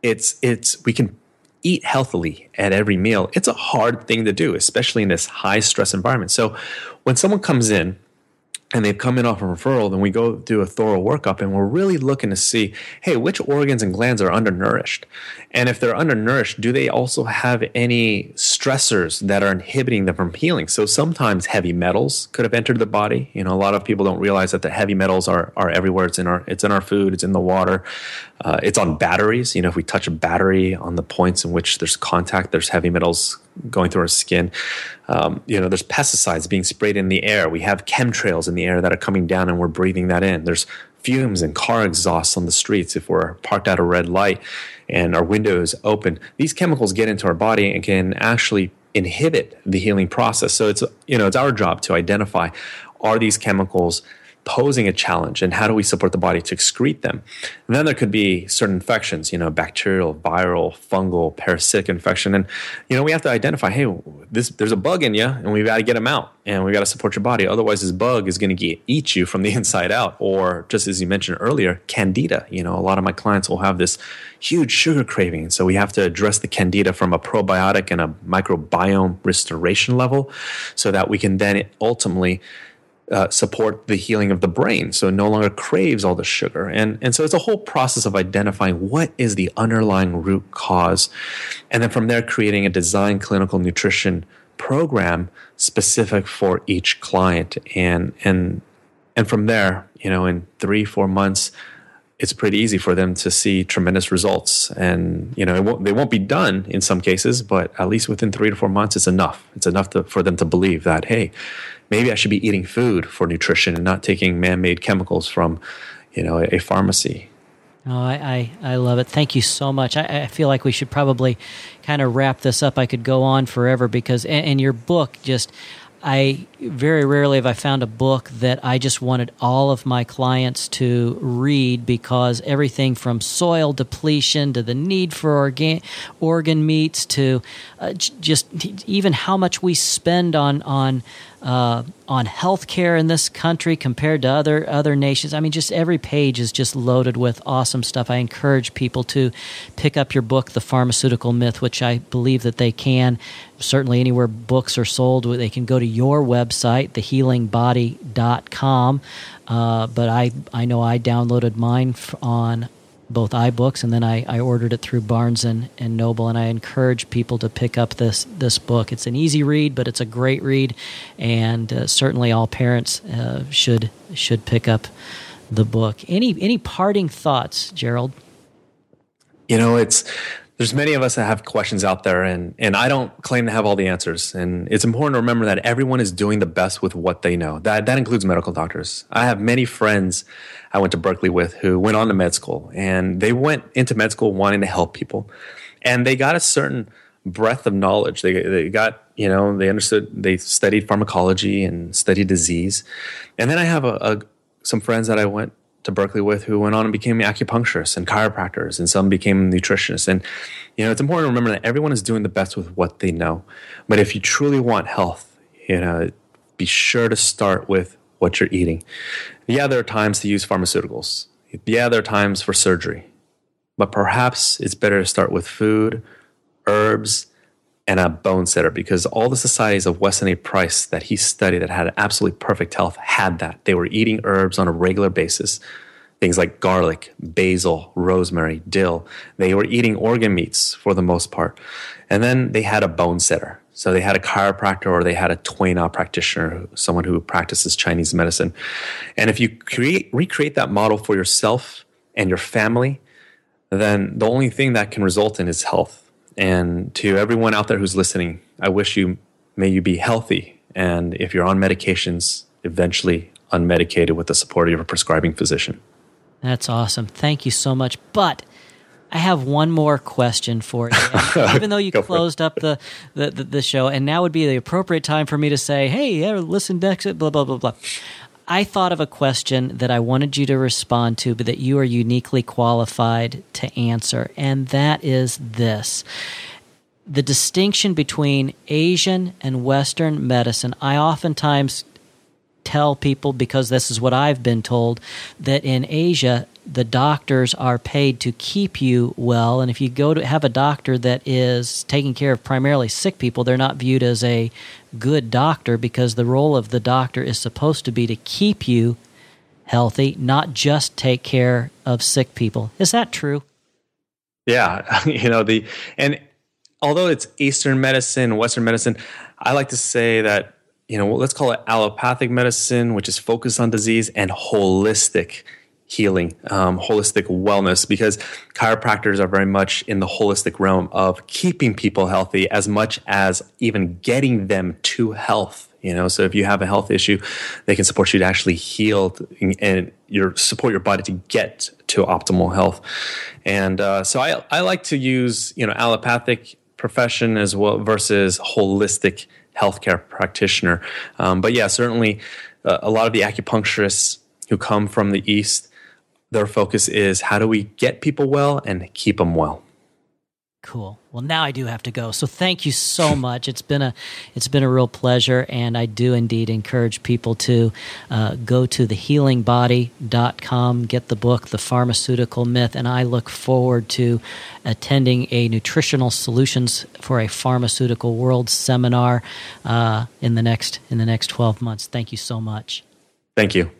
we can eat healthily at every meal, it's a hard thing to do, especially in this high stress environment. So when someone comes in and they've come in off a referral, then we go do a thorough workup and we're really looking to see, hey, which organs and glands are undernourished? And if they're undernourished, do they also have any stressors that are inhibiting them from healing? So sometimes heavy metals could have entered the body. A lot of people don't realize that the heavy metals are everywhere. It's in our food, it's in the water, it's on batteries. If we touch a battery on the points in which there's contact, there's heavy metals going through our skin. There's pesticides being sprayed in the air. We have chemtrails in the air that are coming down and we're breathing that in. There's fumes and car exhausts on the streets if we're parked at a red light and our window is open. These chemicals get into our body and can actually inhibit the healing process. So it's our job to identify, are these chemicals posing a challenge, and how do we support the body to excrete them? And then there could be certain infections, bacterial, viral, fungal, parasitic infection. And, we have to identify, hey, there's a bug in you and we've got to get him out and we've got to support your body. Otherwise, this bug is going to eat you from the inside out. Or just as you mentioned earlier, candida. A lot of my clients will have this huge sugar craving. So we have to address the candida from a probiotic and a microbiome restoration level so that we can then ultimately support the healing of the brain, so it no longer craves all the sugar. And so it's a whole process of identifying what is the underlying root cause, and then from there creating a design clinical nutrition program specific for each client. And from there, in 3-4 months, it's pretty easy for them to see tremendous results. And they won't be done in some cases, but at least within 3 to 4 months, it's enough. It's enough for them to believe that, hey, maybe I should be eating food for nutrition and not taking man-made chemicals from, a pharmacy. Oh, I love it. Thank you so much. I feel like we should probably kind of wrap this up. I could go on forever because, and your book I very rarely have I found a book that I just wanted all of my clients to read, because everything from soil depletion to the need for organ meats to just even how much we spend on healthcare in this country compared to other nations. I mean, just every page is just loaded with awesome stuff. I encourage people to pick up your book, The Pharmaceutical Myth, which I believe that they can. Certainly anywhere books are sold, they can go to your website, thehealingbody.com. But I know I downloaded mine on both iBooks, and then I ordered it through Barnes and Noble, and I encourage people to pick up this book. It's an easy read, but it's a great read, and certainly all parents should pick up the book. Any parting thoughts, Gerald? There's many of us that have questions out there, and I don't claim to have all the answers. And it's important to remember that everyone is doing the best with what they know. That includes medical doctors. I have many friends I went to Berkeley with who went on to med school, and they went into med school wanting to help people. And they got a certain breadth of knowledge. They got, they understood, they studied pharmacology and studied disease. And then I have some friends that I went to Berkeley with who went on and became acupuncturists and chiropractors, and some became nutritionists. And, it's important to remember that everyone is doing the best with what they know. But if you truly want health, be sure to start with what you're eating. Yeah, there are times to use pharmaceuticals. Yeah, there are times for surgery. But perhaps it's better to start with food, herbs, and a bone setter, because all the societies of Weston A. Price that he studied that had absolutely perfect health had that. They were eating herbs on a regular basis, things like garlic, basil, rosemary, dill. They were eating organ meats for the most part. And then they had a bone setter. So they had a chiropractor or they had a Tui Na practitioner, someone who practices Chinese medicine. And if you recreate that model for yourself and your family, then the only thing that can result in is health. And to everyone out there who's listening, I wish may you be healthy. And if you're on medications, eventually unmedicated with the support of your prescribing physician. That's awesome. Thank you so much. But I have one more question for you. Even though you closed up the show, and now would be the appropriate time for me to say, hey, listen next, blah, blah, blah, blah. I thought of a question that I wanted you to respond to, but that you are uniquely qualified to answer, and that is this. The distinction between Asian and Western medicine, I oftentimes tell people, because this is what I've been told, that in Asia, the doctors are paid to keep you well, and if you go to have a doctor that is taking care of primarily sick people, they're not viewed as a good doctor, because the role of the doctor is supposed to be to keep you healthy, not just take care of sick people. Is that true? Yeah, and although it's Eastern medicine, Western medicine, I like to say that, let's call it allopathic medicine, which is focused on disease, and holistic healing, holistic wellness, because chiropractors are very much in the holistic realm of keeping people healthy as much as even getting them to health. So if you have a health issue, they can support you to actually heal and support your body to get to optimal health. And so I like to use allopathic profession as well versus holistic healthcare practitioner. But yeah, certainly a lot of the acupuncturists who come from the East, their focus is how do we get people well and keep them well. Cool. Well, now I do have to go. So thank you so much. It's been a real pleasure, and I do indeed encourage people to go to thehealingbody.com, get the book, The Pharmaceutical Myth, and I look forward to attending a Nutritional Solutions for a Pharmaceutical World seminar in the next 12 months. Thank you so much. Thank you.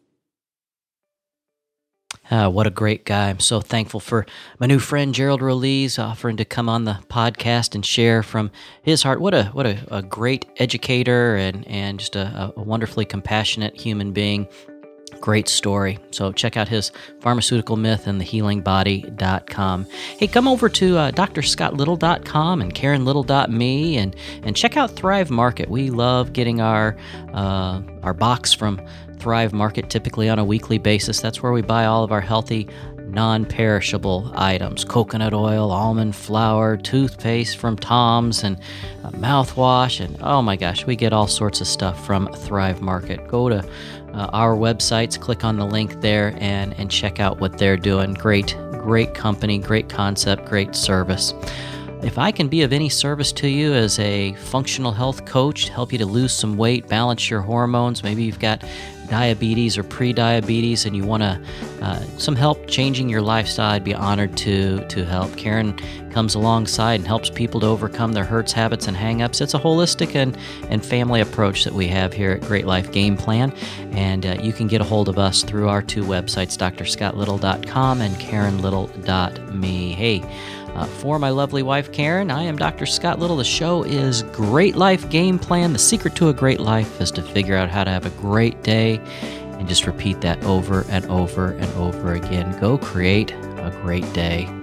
What a great guy. I'm so thankful for my new friend Gerald Release offering to come on the podcast and share from his heart. What a great educator and just a wonderfully compassionate human being. Great story. So check out his Pharmaceutical Myth and thehealingbody.com. Hey, come over to drscottlittle.com and karenlittle.me and check out Thrive Market. We love getting our box from Thrive Market typically on a weekly basis. That's where we buy all of our healthy, non-perishable items. Coconut oil, almond flour, toothpaste from Tom's, and mouthwash. And oh my gosh, we get all sorts of stuff from Thrive Market. Go to our websites, click on the link there, and check out what they're doing. Great company, great concept, great service. If I can be of any service to you as a functional health coach to help you to lose some weight, balance your hormones, maybe you've got diabetes or pre-diabetes and you want some help changing your lifestyle, I'd be honored to help. Karen comes alongside and helps people to overcome their hurts, habits, and hang-ups. It's a holistic and family approach that we have here at Great Life Game Plan, and you can get a hold of us through our two websites, drscottlittle.com and karenlittle.me. Hey, for my lovely wife, Karen, I am Dr. Scott Little. The show is Great Life Game Plan. The secret to a great life is to figure out how to have a great day and just repeat that over and over and over again. Go create a great day.